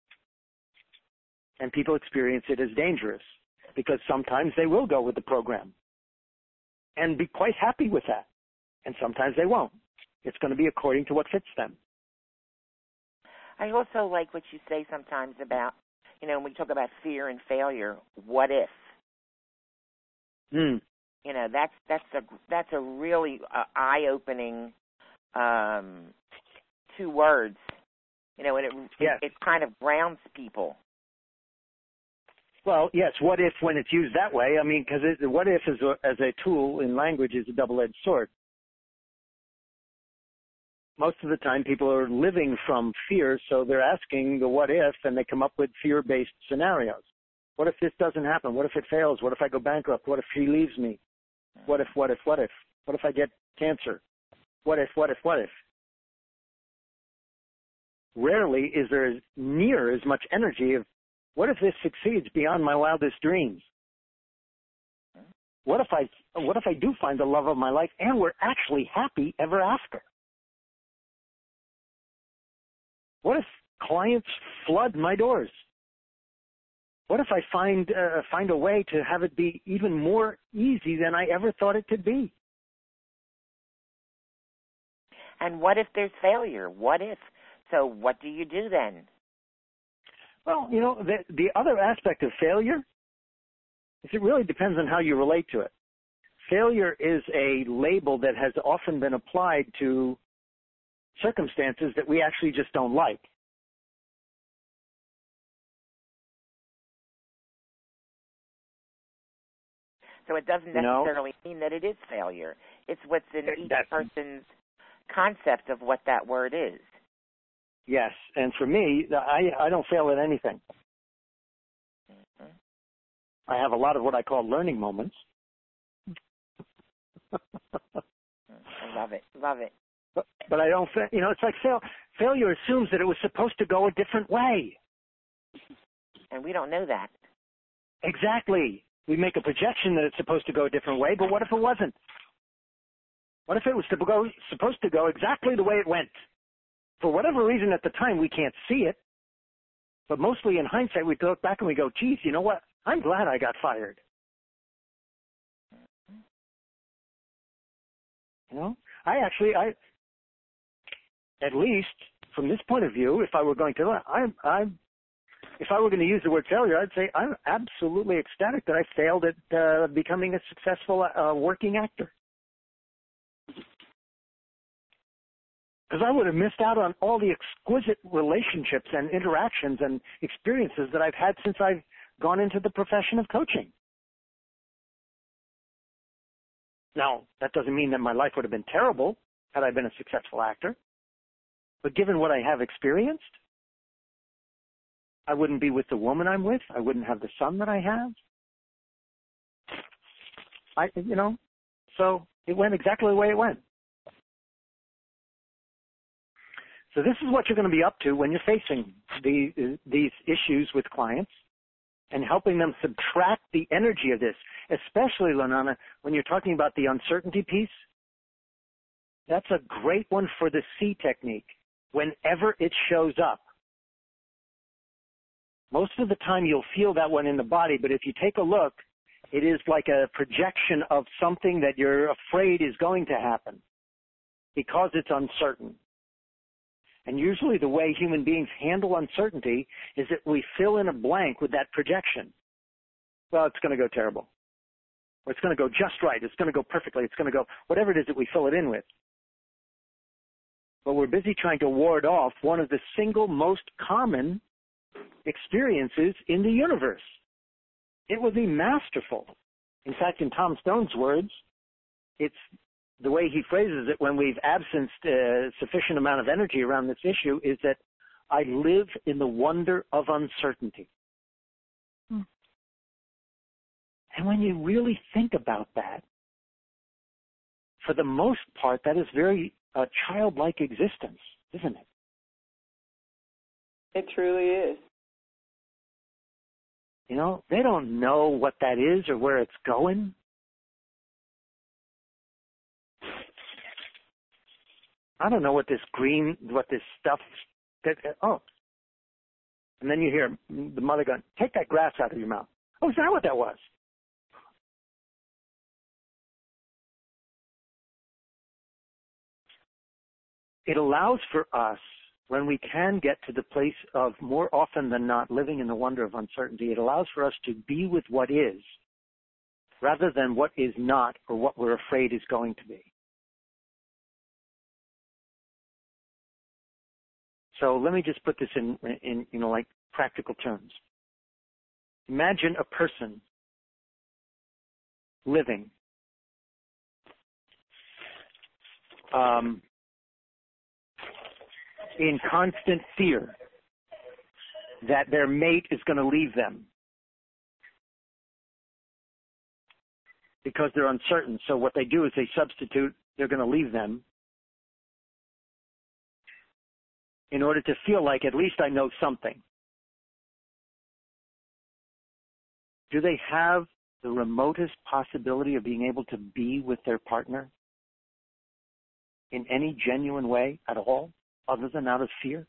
A: And people experience it as dangerous because sometimes they will go with the program and be quite happy with that. And sometimes they won't. It's going to be according to what fits them.
D: I also like what you say sometimes about, you know, when we talk about fear and failure, what if?
A: Mm.
D: You know, that's that's a that's a really uh, eye-opening um, two words. You know, and it,
A: yes.
D: it it kind of grounds people.
A: Well, yes. What if when it's used that way? I mean, because what if as a, as a tool in language is a double-edged sword. Most of the time, people are living from fear, so they're asking the what if, and they come up with fear-based scenarios. What if this doesn't happen? What if it fails? What if I go bankrupt? What if she leaves me? What if, what if, what if? What if I get cancer? What if, what if, what if? Rarely is there near as much energy of, what if this succeeds beyond my wildest dreams? What if I, what if I do find the love of my life and we're actually happy ever after? What if clients flood my doors? What if I find uh, find a way to have it be even more easy than I ever thought it could be?
D: And what if there's failure? What if? So what do you do then?
A: Well, you know, the, the other aspect of failure is it really depends on how you relate to it. Failure is a label that has often been applied to circumstances that we actually just don't like.
D: So it doesn't necessarily no. mean that it is failure. It's what's in each That's, person's concept of what that word is.
A: Yes, and for me, I, I don't fail at anything. Mm-hmm. I have a lot of what I call learning moments.
D: I love it, love it.
A: But, but I don't, you know, it's like fail, failure assumes that it was supposed to go a different way.
D: And we don't know that.
A: Exactly. We make a projection that it's supposed to go a different way, but what if it wasn't? What if it was to go, supposed to go exactly the way it went? For whatever reason at the time, we can't see it. But mostly in hindsight, we look back and we go, geez, you know what? I'm glad I got fired. You know, I actually, I, at least from this point of view, if I were going to, I'm, I'm, if I were going to use the word failure, I'd say I'm absolutely ecstatic that I failed at uh, becoming a successful uh, working actor. Because I would have missed out on all the exquisite relationships and interactions and experiences that I've had since I've gone into the profession of coaching. Now, that doesn't mean that my life would have been terrible had I been a successful actor. But given what I have experienced, I wouldn't be with the woman I'm with. I wouldn't have the son that I have. I, you know, so it went exactly the way it went. So this is what you're going to be up to when you're facing the, these issues with clients and helping them subtract the energy of this, especially, Lanana, when you're talking about the uncertainty piece. That's a great one for the C technique whenever it shows up. Most of the time you'll feel that one in the body, but if you take a look, it is like a projection of something that you're afraid is going to happen because it's uncertain. And usually the way human beings handle uncertainty is that we fill in a blank with that projection. Well, it's going to go terrible. Or it's going to go just right. It's going to go perfectly. It's going to go whatever it is that we fill it in with. But we're busy trying to ward off one of the single most common experiences in the universe. It would be masterful In fact, in Tom Stone's words, it's the way he phrases it when we've absenced a sufficient amount of energy around this issue is that I live in the wonder of uncertainty. Hmm. And when you really think about that, for the most part, that is very uh, childlike existence, isn't it?
E: It truly is.
A: You know, they don't know what that is or where it's going. I don't know what this green, what this stuff, that, oh. And then you hear the mother going, take that grass out of your mouth. Oh, is that what that was? It allows for us, when we can get to the place of more often than not living in the wonder of uncertainty, it allows for us to be with what is rather than what is not or what we're afraid is going to be. So let me just put this in, in you know, like practical terms. Imagine a person living um, in constant fear that their mate is going to leave them because they're uncertain. So what they do is they substitute, they're going to leave them in order to feel like at least I know something. Do they have the remotest possibility of being able to be with their partner in any genuine way at all, other than out of fear?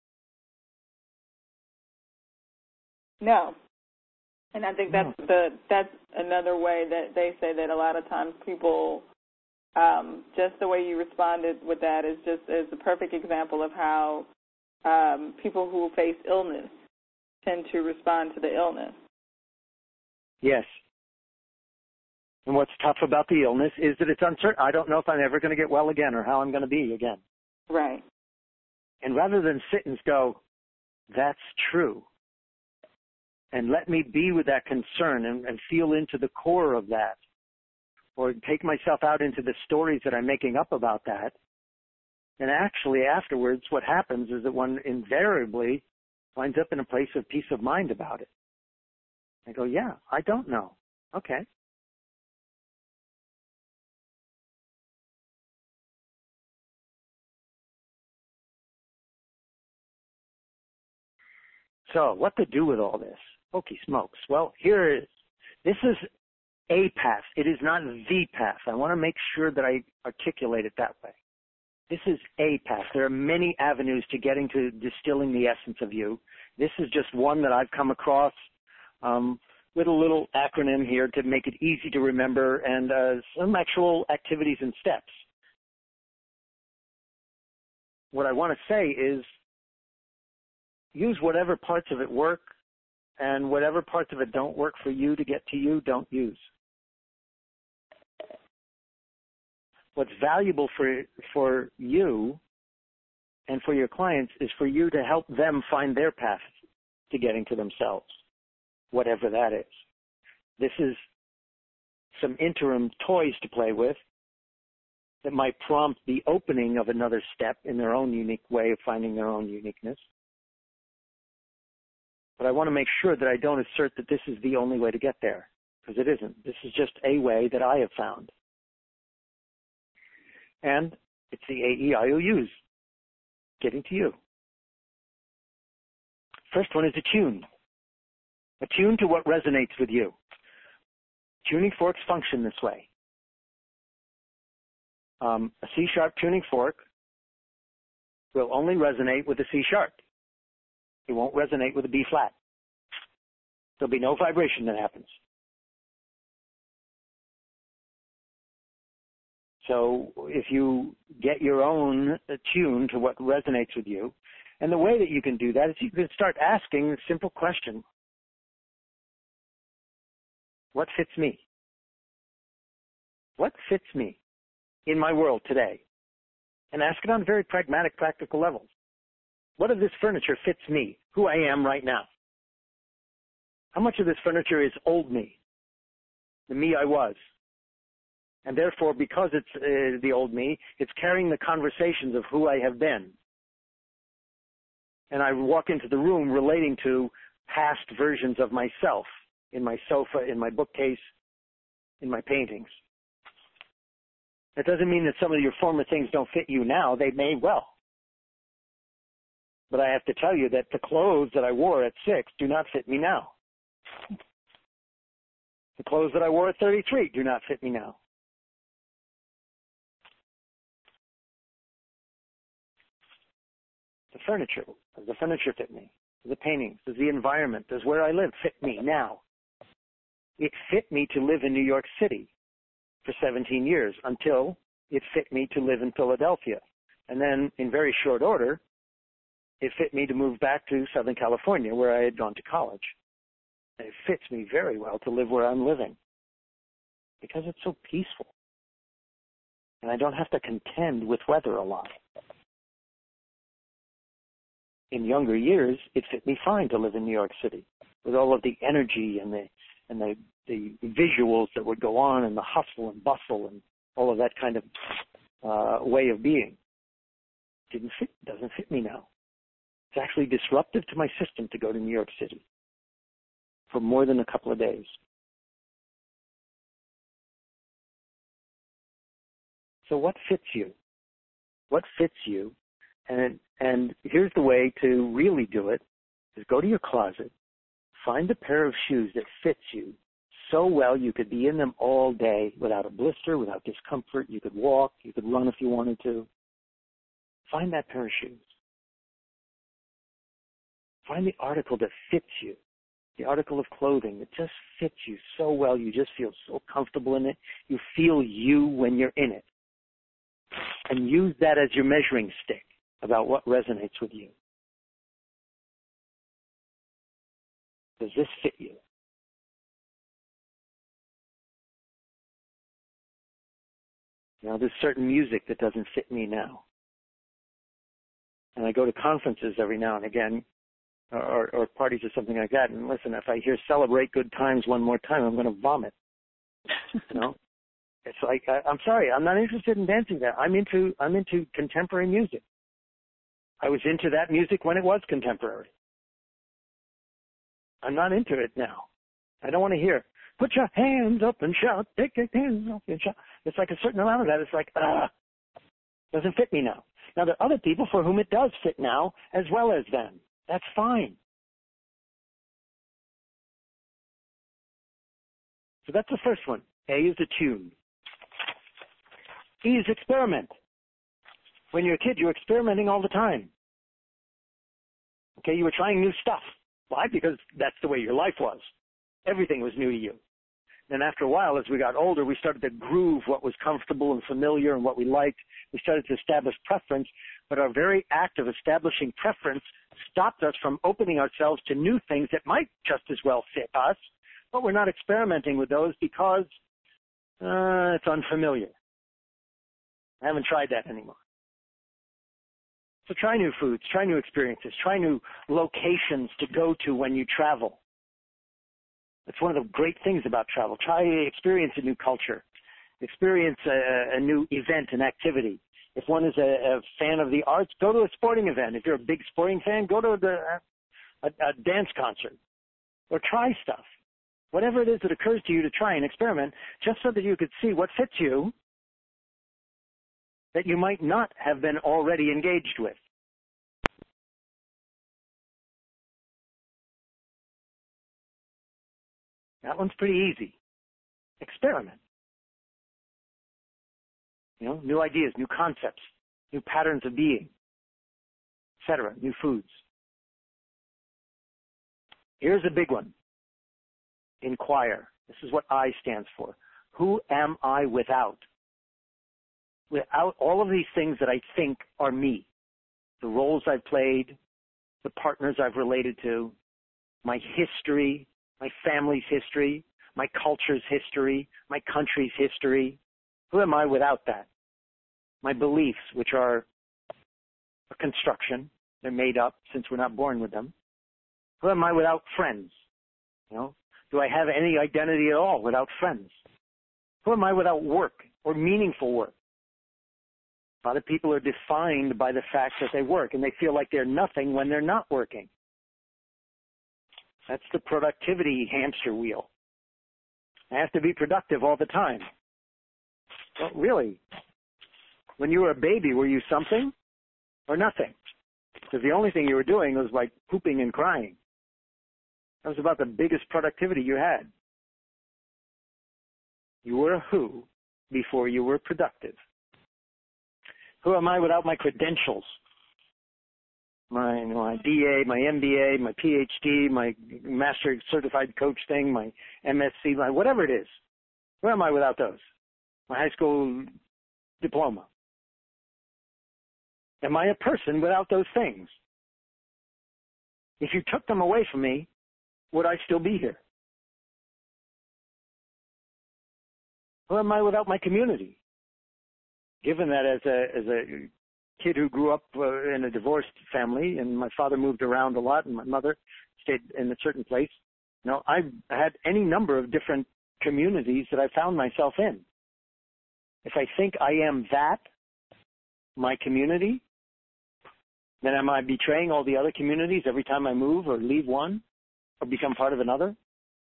E: No. And I think that's
A: no.
E: the that's another way that they say that a lot of times people, um, just the way you responded with that is just is a perfect example of how um, people who face illness tend to respond to the illness.
A: Yes. And what's tough about the illness is that it's uncertain. I don't know if I'm ever going to get well again or how I'm going to be again.
E: Right.
A: And rather than sit and go, that's true, and let me be with that concern and, and feel into the core of that, or take myself out into the stories that I'm making up about that, and actually afterwards what happens is that one invariably winds up in a place of peace of mind about it. I go, yeah, I don't know. Okay. So what to do with all this? Hokey smokes. Well, here it is. This is a path. It is not the path. I want to make sure that I articulate it that way. This is a path. There are many avenues to getting to distilling the essence of you. This is just one that I've come across um, with a little acronym here to make it easy to remember and uh, some actual activities and steps. What I want to say is use whatever parts of it work, and whatever parts of it don't work for you to get to you, don't use. What's valuable for for you and for your clients is for you to help them find their path to getting to themselves, whatever that is. This is some interim toys to play with that might prompt the opening of another step in their own unique way of finding their own uniqueness. But I want to make sure that I don't assert that this is the only way to get there, because it isn't. This is just a way that I have found. And it's the A E I O U's, getting to you. First one is attune. Attune to what resonates with you. Tuning forks function this way. Um, a C-sharp tuning fork will only resonate with a C-sharp. It won't resonate with a B-flat. There'll be no vibration that happens. So if you get your own tune to what resonates with you, and the way that you can do that is you can start asking a simple question. What fits me? What fits me in my world today? And ask it on very pragmatic, practical levels. What of this furniture fits me, who I am right now? How much of this furniture is old me? the me I was. And therefore, because it's uh, the old me, it's carrying the conversations of who I have been. And I walk into the room relating to past versions of myself in my sofa, in my bookcase, in my paintings. That doesn't mean that some of your former things don't fit you now. They may well. But I have to tell you that the clothes that I wore at six do not fit me now. The clothes that I wore at thirty-three do not fit me now. The furniture, does the furniture fit me? The paintings, does the environment, does where I live fit me now? It fit me to live in New York City for seventeen years until it fit me to live in Philadelphia. And then in very short order, it fit me to move back to Southern California where I had gone to college. And it fits me very well to live where I'm living because it's so peaceful. And I don't have to contend with weather a lot. In younger years, it fit me fine to live in New York City with all of the energy and the and the, the visuals that would go on and the hustle and bustle and all of that kind of uh, way of being. Didn't fit, doesn't fit me now. It's actually disruptive to my system to go to New York City for more than a couple of days. So what fits you? What fits you? And and here's the way to really do it, is go to your closet, find a pair of shoes that fits you so well you could be in them all day without a blister, without discomfort. You could walk, you could run if you wanted to. Find that pair of shoes. Find the article that fits you, the article of clothing that just fits you so well, you just feel so comfortable in it. You feel you when you're in it. And use that as your measuring stick about what resonates with you. Does this fit you? Now, there's certain music that doesn't fit me now. And I go to conferences every now and again, or, or parties or something like that, and listen, if I hear Celebrate Good Times one more time, I'm going to vomit. You know? It's like, I, I'm sorry, I'm not interested in dancing that. I'm into, I'm into contemporary music. I was into that music when it was contemporary. I'm not into it now. I don't want to hear, put your hands up and shout, take your hands up and shout. It's like a certain amount of that. It's like, ah, doesn't fit me now. Now, there are other people for whom it does fit now as well as then. That's fine. So that's the first one. A is attune. E is experiment. When you're a kid, you're experimenting all the time. Okay, you were trying new stuff. Why? Because that's the way your life was. Everything was new to you. Then after a while, as we got older, we started to groove what was comfortable and familiar and what we liked. We started to establish preference, but our very act of establishing preference stopped us from opening ourselves to new things that might just as well fit us, but we're not experimenting with those because uh, it's unfamiliar. I haven't tried that anymore. So try new foods, try new experiences, try new locations to go to when you travel. It's one of the great things about travel. Try experience a new culture, experience a, a new event and activity. If one is a, a fan of the arts, go to a sporting event. If you're a big sporting fan, go to the, a, a dance concert or try stuff. Whatever it is that occurs to you to try and experiment, just so that you could see what fits you that you might not have been already engaged with. That one's pretty easy. Experiment. You know, new ideas, new concepts, new patterns of being, et cetera, new foods. Here's a big one. Inquire. This is what I stands for. Who am I without? Without all of these things that I think are me. The roles I've played, the partners I've related to, my history, my family's history, my culture's history, my country's history. Who am I without that? My beliefs, which are a construction. They're made up since we're not born with them. Who am I without friends? You know, Do I have any identity at all without friends? Who am I without work or meaningful work? A lot of people are defined by the fact that they work, and they feel like they're nothing when they're not working. That's the productivity hamster wheel. I have to be productive all the time. Well, really, when you were a baby, were you something or nothing? Because the only thing you were doing was like pooping and crying. That was about the biggest productivity you had. You were a who before you were productive. Who am I without my credentials? My, my B A, my M B A, my P H D, my Master Certified Coach thing, my M S C, my whatever it is. Where am I without those? My high school diploma. Am I a person without those things? If you took them away from me, would I still be here? Who am I without my community? Given that as a as a kid who grew up uh, in a divorced family, and my father moved around a lot, and my mother stayed in a certain place, you know, I've had any number of different communities that I found myself in. If I think I am that, my community, then am I betraying all the other communities every time I move or leave one or become part of another?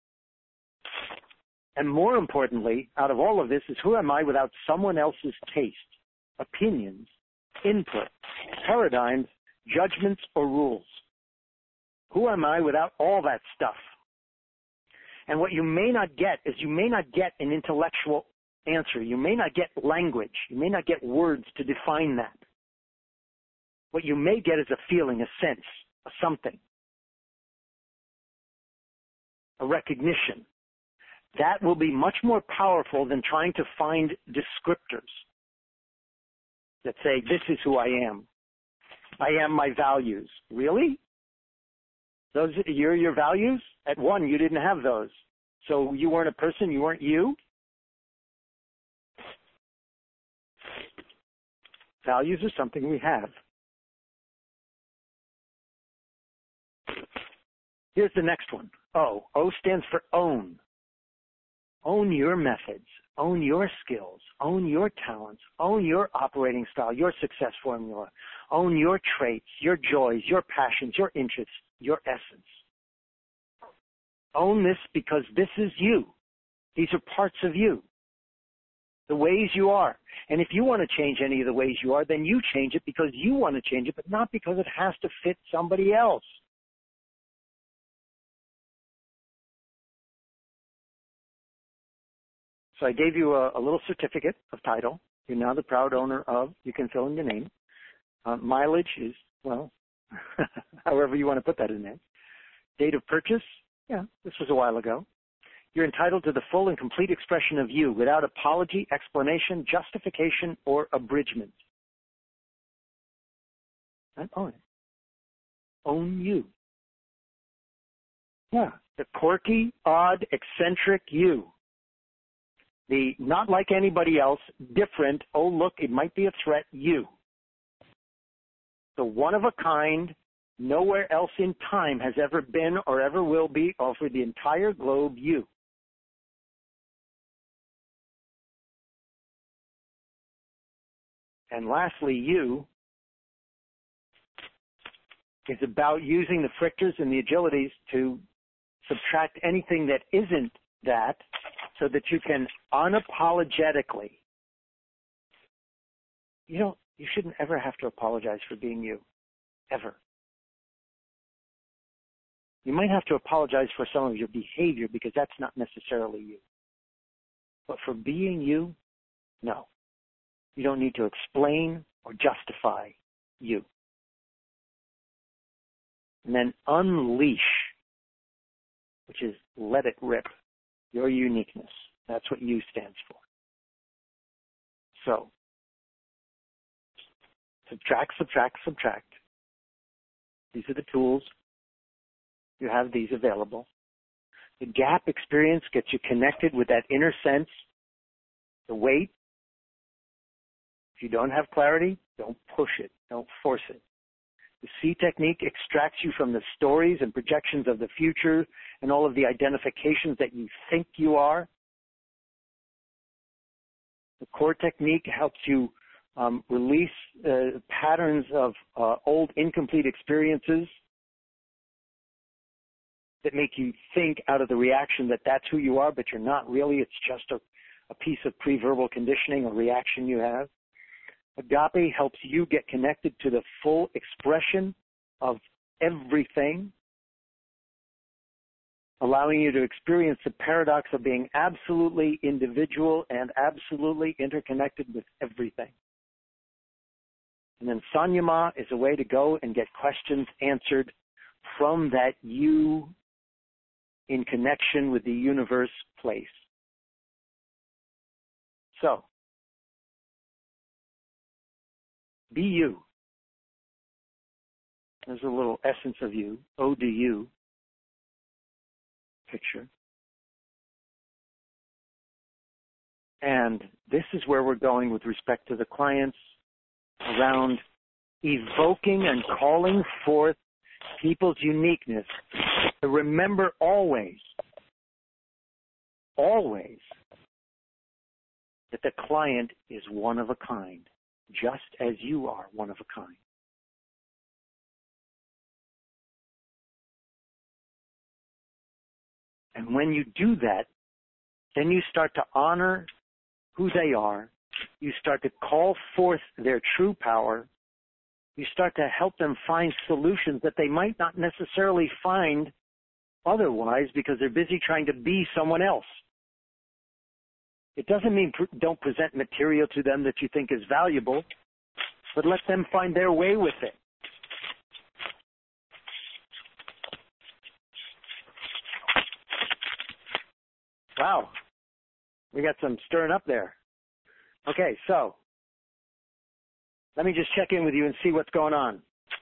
A: And more importantly, out of all of this is who am I without someone else's taste, opinions, input, paradigms, judgments, or rules? Who am I without all that stuff? And what you may not get is you may not get an intellectual answer. You may not get language. You may not get words to define that. What you may get is a feeling, a sense, a something, a recognition. That will be much more powerful than trying to find descriptors that say, this is who I am. I am my values. Really? Those are your, your values? At one, you didn't have those. So you weren't a person, you weren't you? Values are something we have. Here's the next one. O. O stands for own. Own your methods. Own your skills. Own your talents. Own your operating style, your success formula. Own your traits, your joys, your passions, your interests, your essence. Own this because this is you. These are parts of you. The ways you are. And if you want to change any of the ways you are, then you change it because you want to change it, but not because it has to fit somebody else. So I gave you a, a little certificate of title. You're now the proud owner of, you can fill in your name. Uh, mileage is, well, however you want to put that in there. Date of purchase, yeah, this was a while ago. You're entitled to the full and complete expression of you without apology, explanation, justification, or abridgment. And own it. Own you. Yeah, the quirky, odd, eccentric you. The not like anybody else, different, oh look, it might be a threat, you. The one of a kind, nowhere else in time has ever been or ever will be, or for the entire globe, you. And lastly, you is about using the friktors and the agilities to subtract anything that isn't that so that you can unapologetically, you know, you shouldn't ever have to apologize for being you, ever. You might have to apologize for some of your behavior because that's not necessarily you. But for being you, no. You don't need to explain or justify you. And then unleash, which is let it rip, your uniqueness. That's what you stands for. So, subtract, subtract, subtract. These are the tools. You have these available. The gap experience gets you connected with that inner sense, the weight. If you don't have clarity, don't push it. Don't force it. The C technique extracts you from the stories and projections of the future and all of the identifications that you think you are. The core technique helps you um, release uh, patterns of uh, old incomplete experiences that make you think out of the reaction that that's who you are, but you're not really. It's just a, a piece of pre-verbal conditioning or reaction you have. Agape helps you get connected to the full expression of everything, allowing you to experience the paradox of being absolutely individual and absolutely interconnected with everything. And then Sanyama is a way to go and get questions answered from that you in connection with the universe place. So, be you. There's a little essence of you, O D U picture. And this is where we're going with respect to the clients around evoking and calling forth people's uniqueness. To remember always, always, that the client is one of a kind, just as you are one of a kind. And when you do that, then you start to honor who they are. You start to call forth their true power. You start to help them find solutions that they might not necessarily find otherwise because they're busy trying to be someone else. It doesn't mean pr- don't present material to them that you think is valuable, but let them find their way with it. Wow. We got some stirring up there. Okay, so let me just check in with you and see what's going on.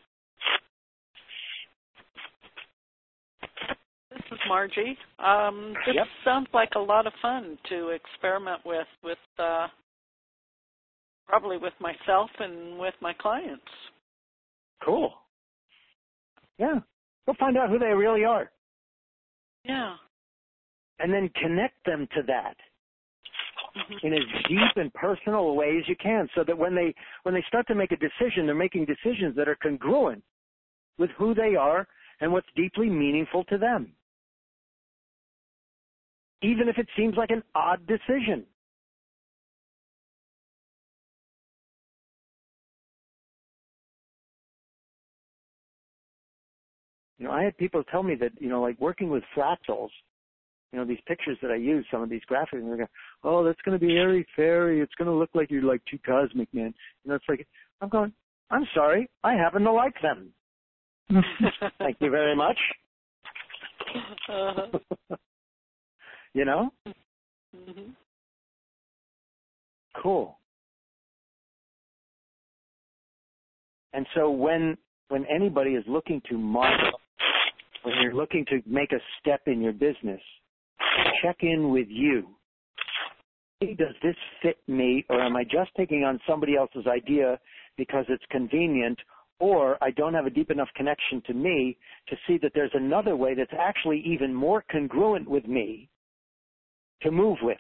F: This is Margie. Um, this
A: yep.
F: sounds like a lot of fun to experiment with, with uh, probably with myself and with my clients.
A: Cool. Yeah. Go find out who they really are.
F: Yeah.
A: And then connect them to that
F: Mm-hmm.
A: in as deep and personal a way as you can, so that when they when they start to make a decision, they're making decisions that are congruent with who they are and what's deeply meaningful to them, even if it seems like an odd decision. You know, I had people tell me that, you know, like working with fractals, you know, these pictures that I use, some of these graphics, and they're going, oh, that's going to be airy fairy. It's going to look like you're like too cosmic, man. You know, it's like, I'm going, I'm sorry. I happen to like them. Thank you very much.
F: Uh-huh.
A: You know?
F: Mm-hmm.
A: Cool. And so when when anybody is looking to market, when you're looking to make a step in your business, check in with you. Hey, does this fit me, or am I just taking on somebody else's idea because it's convenient, or I don't have a deep enough connection to me to see that there's another way that's actually even more congruent with me to move with?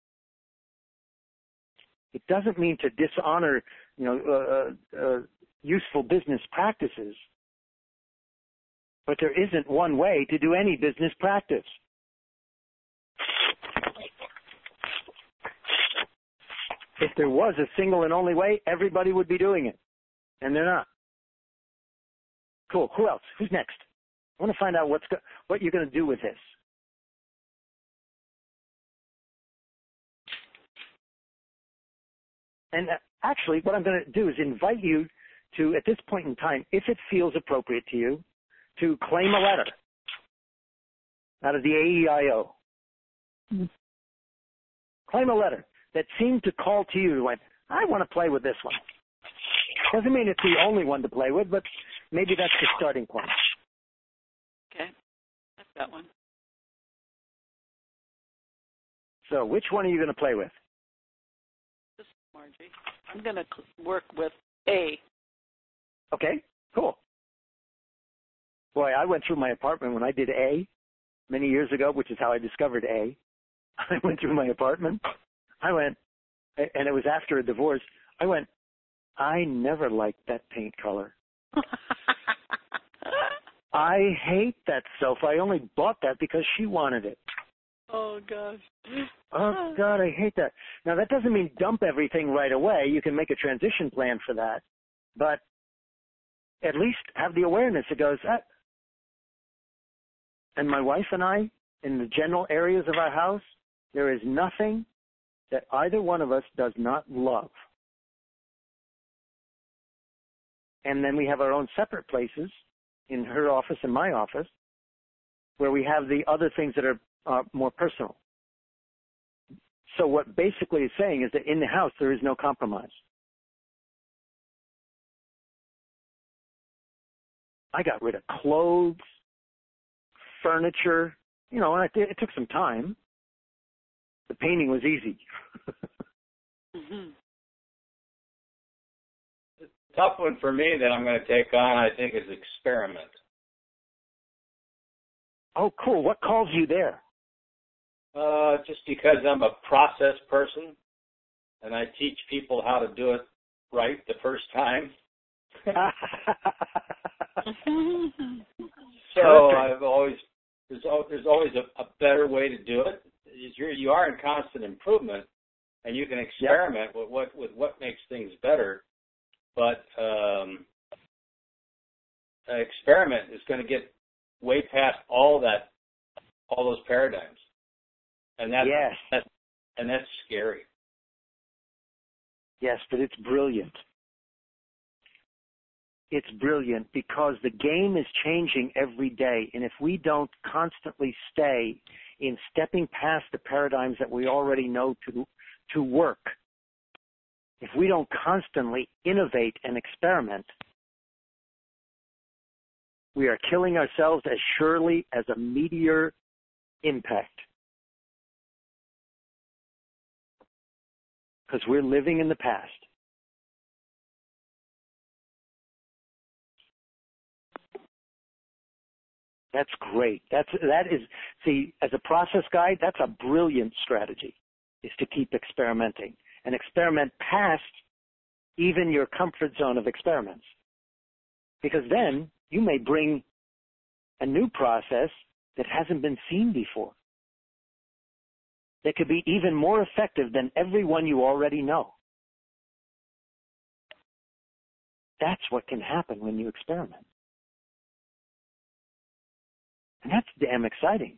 A: It doesn't mean to dishonor, you know, uh, uh, useful business practices, but there isn't one way to do any business practice. If there was a single and only way, everybody would be doing it, and they're not. Cool. Who else? Who's next? I want to find out what's go- what you're going to do with this. And actually, what I'm going to do is invite you to, at this point in time, if it feels appropriate to you, to claim a letter out of the A E I O. Mm-hmm. Claim a letter that seemed to call to you and went, I want to play with this one. Doesn't mean it's the only one to play with, but maybe that's the starting point.
F: Okay. I've got one.
A: So which one are you going to play with?
F: This is Margie. I'm going to work with A.
A: Okay, cool. Boy, I went through my apartment when I did A many years ago, which is how I discovered A. I went through my apartment. I went, and it was after a divorce. I went, I never liked that paint color. I hate that sofa. I only bought that because she wanted it.
F: Oh, gosh.
A: Oh, God, I hate that. Now, that doesn't mean dump everything right away. You can make a transition plan for that. But at least have the awareness. It goes, ah. And my wife and I, in the general areas of our house, there is nothing that either one of us does not love. And then we have our own separate places, in her office and my office, where we have the other things that are uh, more personal. So what basically is saying is that in the house there is no compromise. I got rid of clothes, furniture, you know, and it, it took some time. The painting was easy.
F: Mm-hmm.
B: The tough one for me that I'm going to take on, I think, is experiment.
A: Oh, cool. What calls you there?
B: Uh, just because I'm a process person, and I teach people how to do it right the first time. So I've always there's there's always a, a better way to do it. You're, you are in constant improvement, and you can experiment yep. with what with what makes things better. But um, an experiment is going to get way past all that, all those paradigms, and that's
A: yes.
B: that's and that's scary.
A: Yes, but it's brilliant. It's brilliant because the game is changing every day, and if we don't constantly stay in stepping past the paradigms that we already know to to work, if we don't constantly innovate and experiment, we are killing ourselves as surely as a meteor impact. Because we're living in the past. That's great. That's that is see, as a process guide, that's a brilliant strategy, is to keep experimenting and experiment past even your comfort zone of experiments. Because then you may bring a new process that hasn't been seen before, that could be even more effective than every one you already know. That's what can happen when you experiment. And that's damn exciting.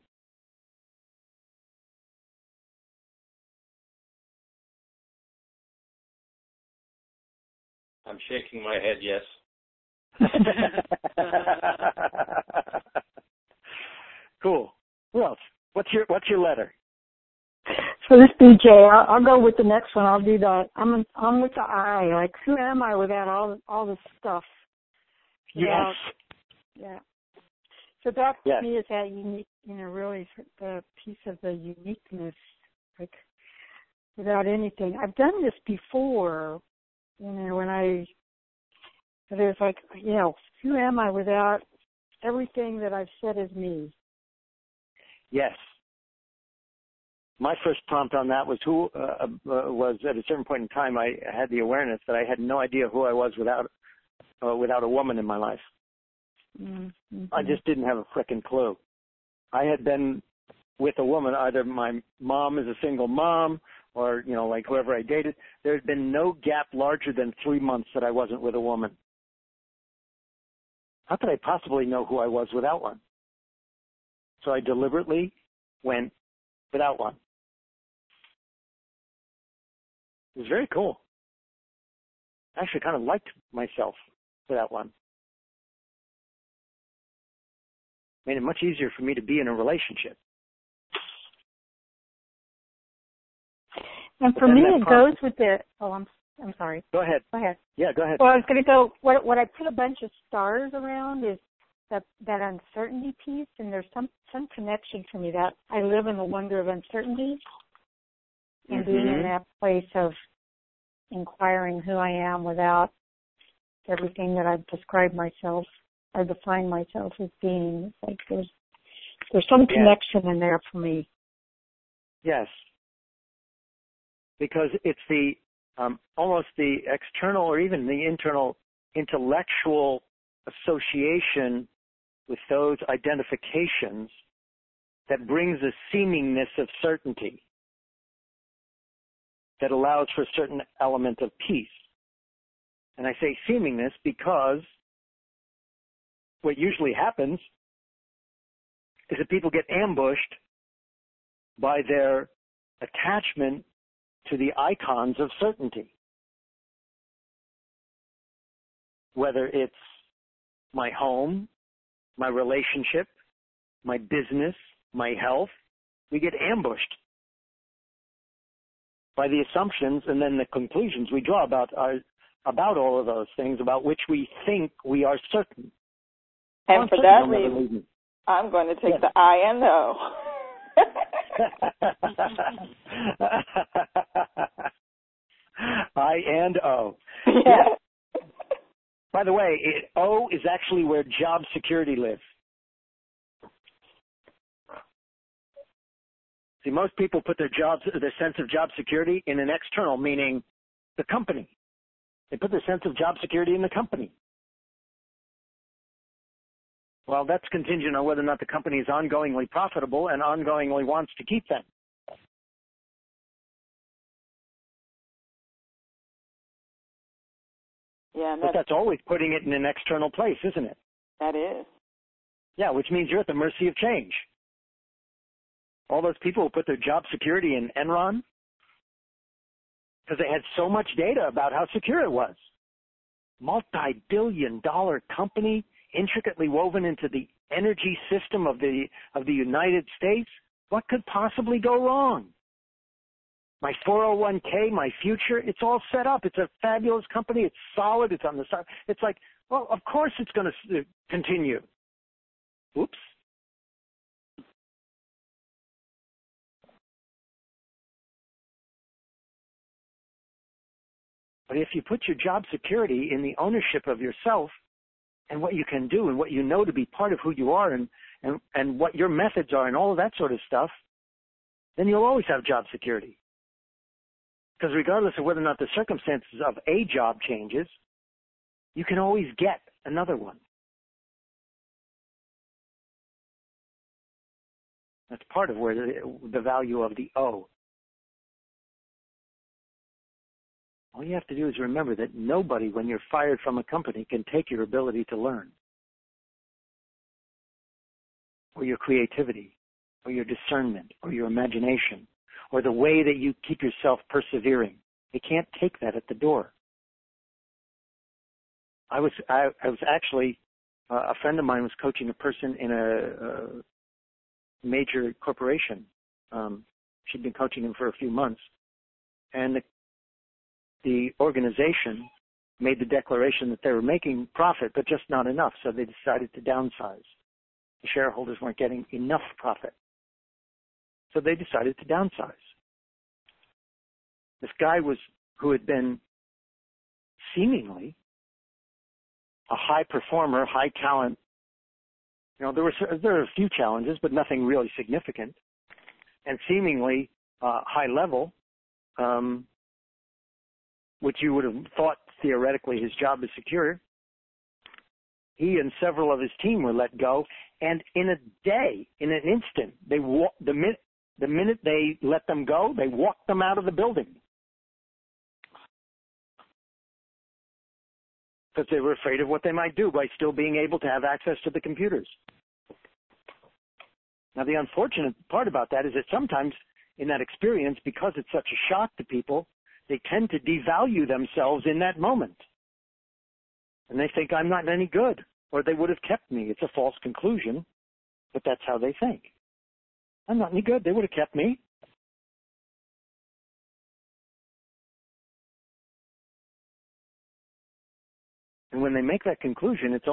B: I'm shaking my head, yes.
A: Cool. Who else? What's your What's your letter?
C: So this B J, I'll, I'll go with the next one. I'll do that. I'm I'm with the I. Like, who am I without all all this stuff? Without,
A: Yes.
C: Yeah. So that to
A: yes.
C: me is that unique, you know, really the piece of the uniqueness, like without anything. I've done this before, you know, when I, there's like, you know, who am I without everything that I've said is me?
A: Yes. My first prompt on that was who uh, uh, was at a certain point in time I had the awareness that I had no idea who I was without uh, without a woman in my life.
C: Mm-hmm.
A: I just didn't have a frickin' clue. I had been with a woman, either my mom is a single mom or, you know, like whoever I dated. There had been no gap larger than three months that I wasn't with a woman. How could I possibly know who I was without one? So I deliberately went without one. It was very cool. I actually kind of liked myself without one. Made it much easier for me to be in a relationship.
C: And for me, it goes with the. Oh, I'm I'm sorry.
A: Go ahead.
C: Go ahead.
A: Yeah, go ahead.
C: Well, I was going to go. What what I put a bunch of stars around is that that uncertainty piece, and there's some some connection for me that I live in the wonder of uncertainty, and
A: mm-hmm.
C: being in that place of inquiring who I am without everything that I've described myself I define myself as being. It's like there's there's some
A: Yes.
C: connection in there for me.
A: Yes. Because it's the um, almost the external or even the internal intellectual association with those identifications that brings a seemingness of certainty that allows for a certain element of peace. And I say seemingness because what usually happens is that people get ambushed by their attachment to the icons of certainty. Whether it's my home, my relationship, my business, my health, we get ambushed by the assumptions and then the conclusions we draw about our, about all of those things about which we think we are certain.
E: And for that reason, I'm going to take
A: yes.
E: the I and the O.
A: I and O.
E: Yeah.
A: Yeah. By the way, it, O is actually where job security lives. See, most people put their jobs, their sense of job security in an external, meaning the company. They put their sense of job security in the company. Well, that's contingent on whether or not the company is ongoingly profitable and ongoingly wants to keep them.
E: Yeah,
A: but that's always putting it in an external place, isn't it?
E: That is.
A: Yeah, which means you're at the mercy of change. All those people who put their job security in Enron because they had so much data about how secure it was. Multi-billion dollar company intricately woven into the energy system of the of the United States. What could possibly go wrong? My four oh one k, my future, it's all set up. It's a fabulous company. It's solid. It's on the side. It's like, well, of course it's going to continue. Oops. But if you put your job security in the ownership of yourself and what you can do and what you know to be part of who you are and, and, and what your methods are and all of that sort of stuff, then you'll always have job security. Because regardless of whether or not the circumstances of a job changes, you can always get another one. That's part of where the, the value of the O. All you have to do is remember that nobody, when you're fired from a company, can take your ability to learn, or your creativity, or your discernment, or your imagination, or the way that you keep yourself persevering. They can't take that at the door. I was I, I was actually uh, a friend of mine was coaching a person in a, a major corporation. Um, she'd been coaching him for a few months, and the, the organization made the declaration that they were making profit, but just not enough, so they decided to downsize. The shareholders weren't getting enough profit, so they decided to downsize. This guy was who had been seemingly a high performer, high talent. You know, there were there were a few challenges, but nothing really significant, and seemingly uh, high level, um, which you would have thought theoretically his job is secure. He and several of his team were let go, and in a day, in an instant, they wa- the minute the minute they let them go, they walked them out of the building because they were afraid of what they might do by still being able to have access to the computers. Now, the unfortunate part about that is that sometimes in that experience, because it's such a shock to people, they tend to devalue themselves in that moment. And they think, I'm not any good, or they would have kept me. It's a false conclusion, but that's how they think. I'm not any good. They would have kept me. And when they make that conclusion, it's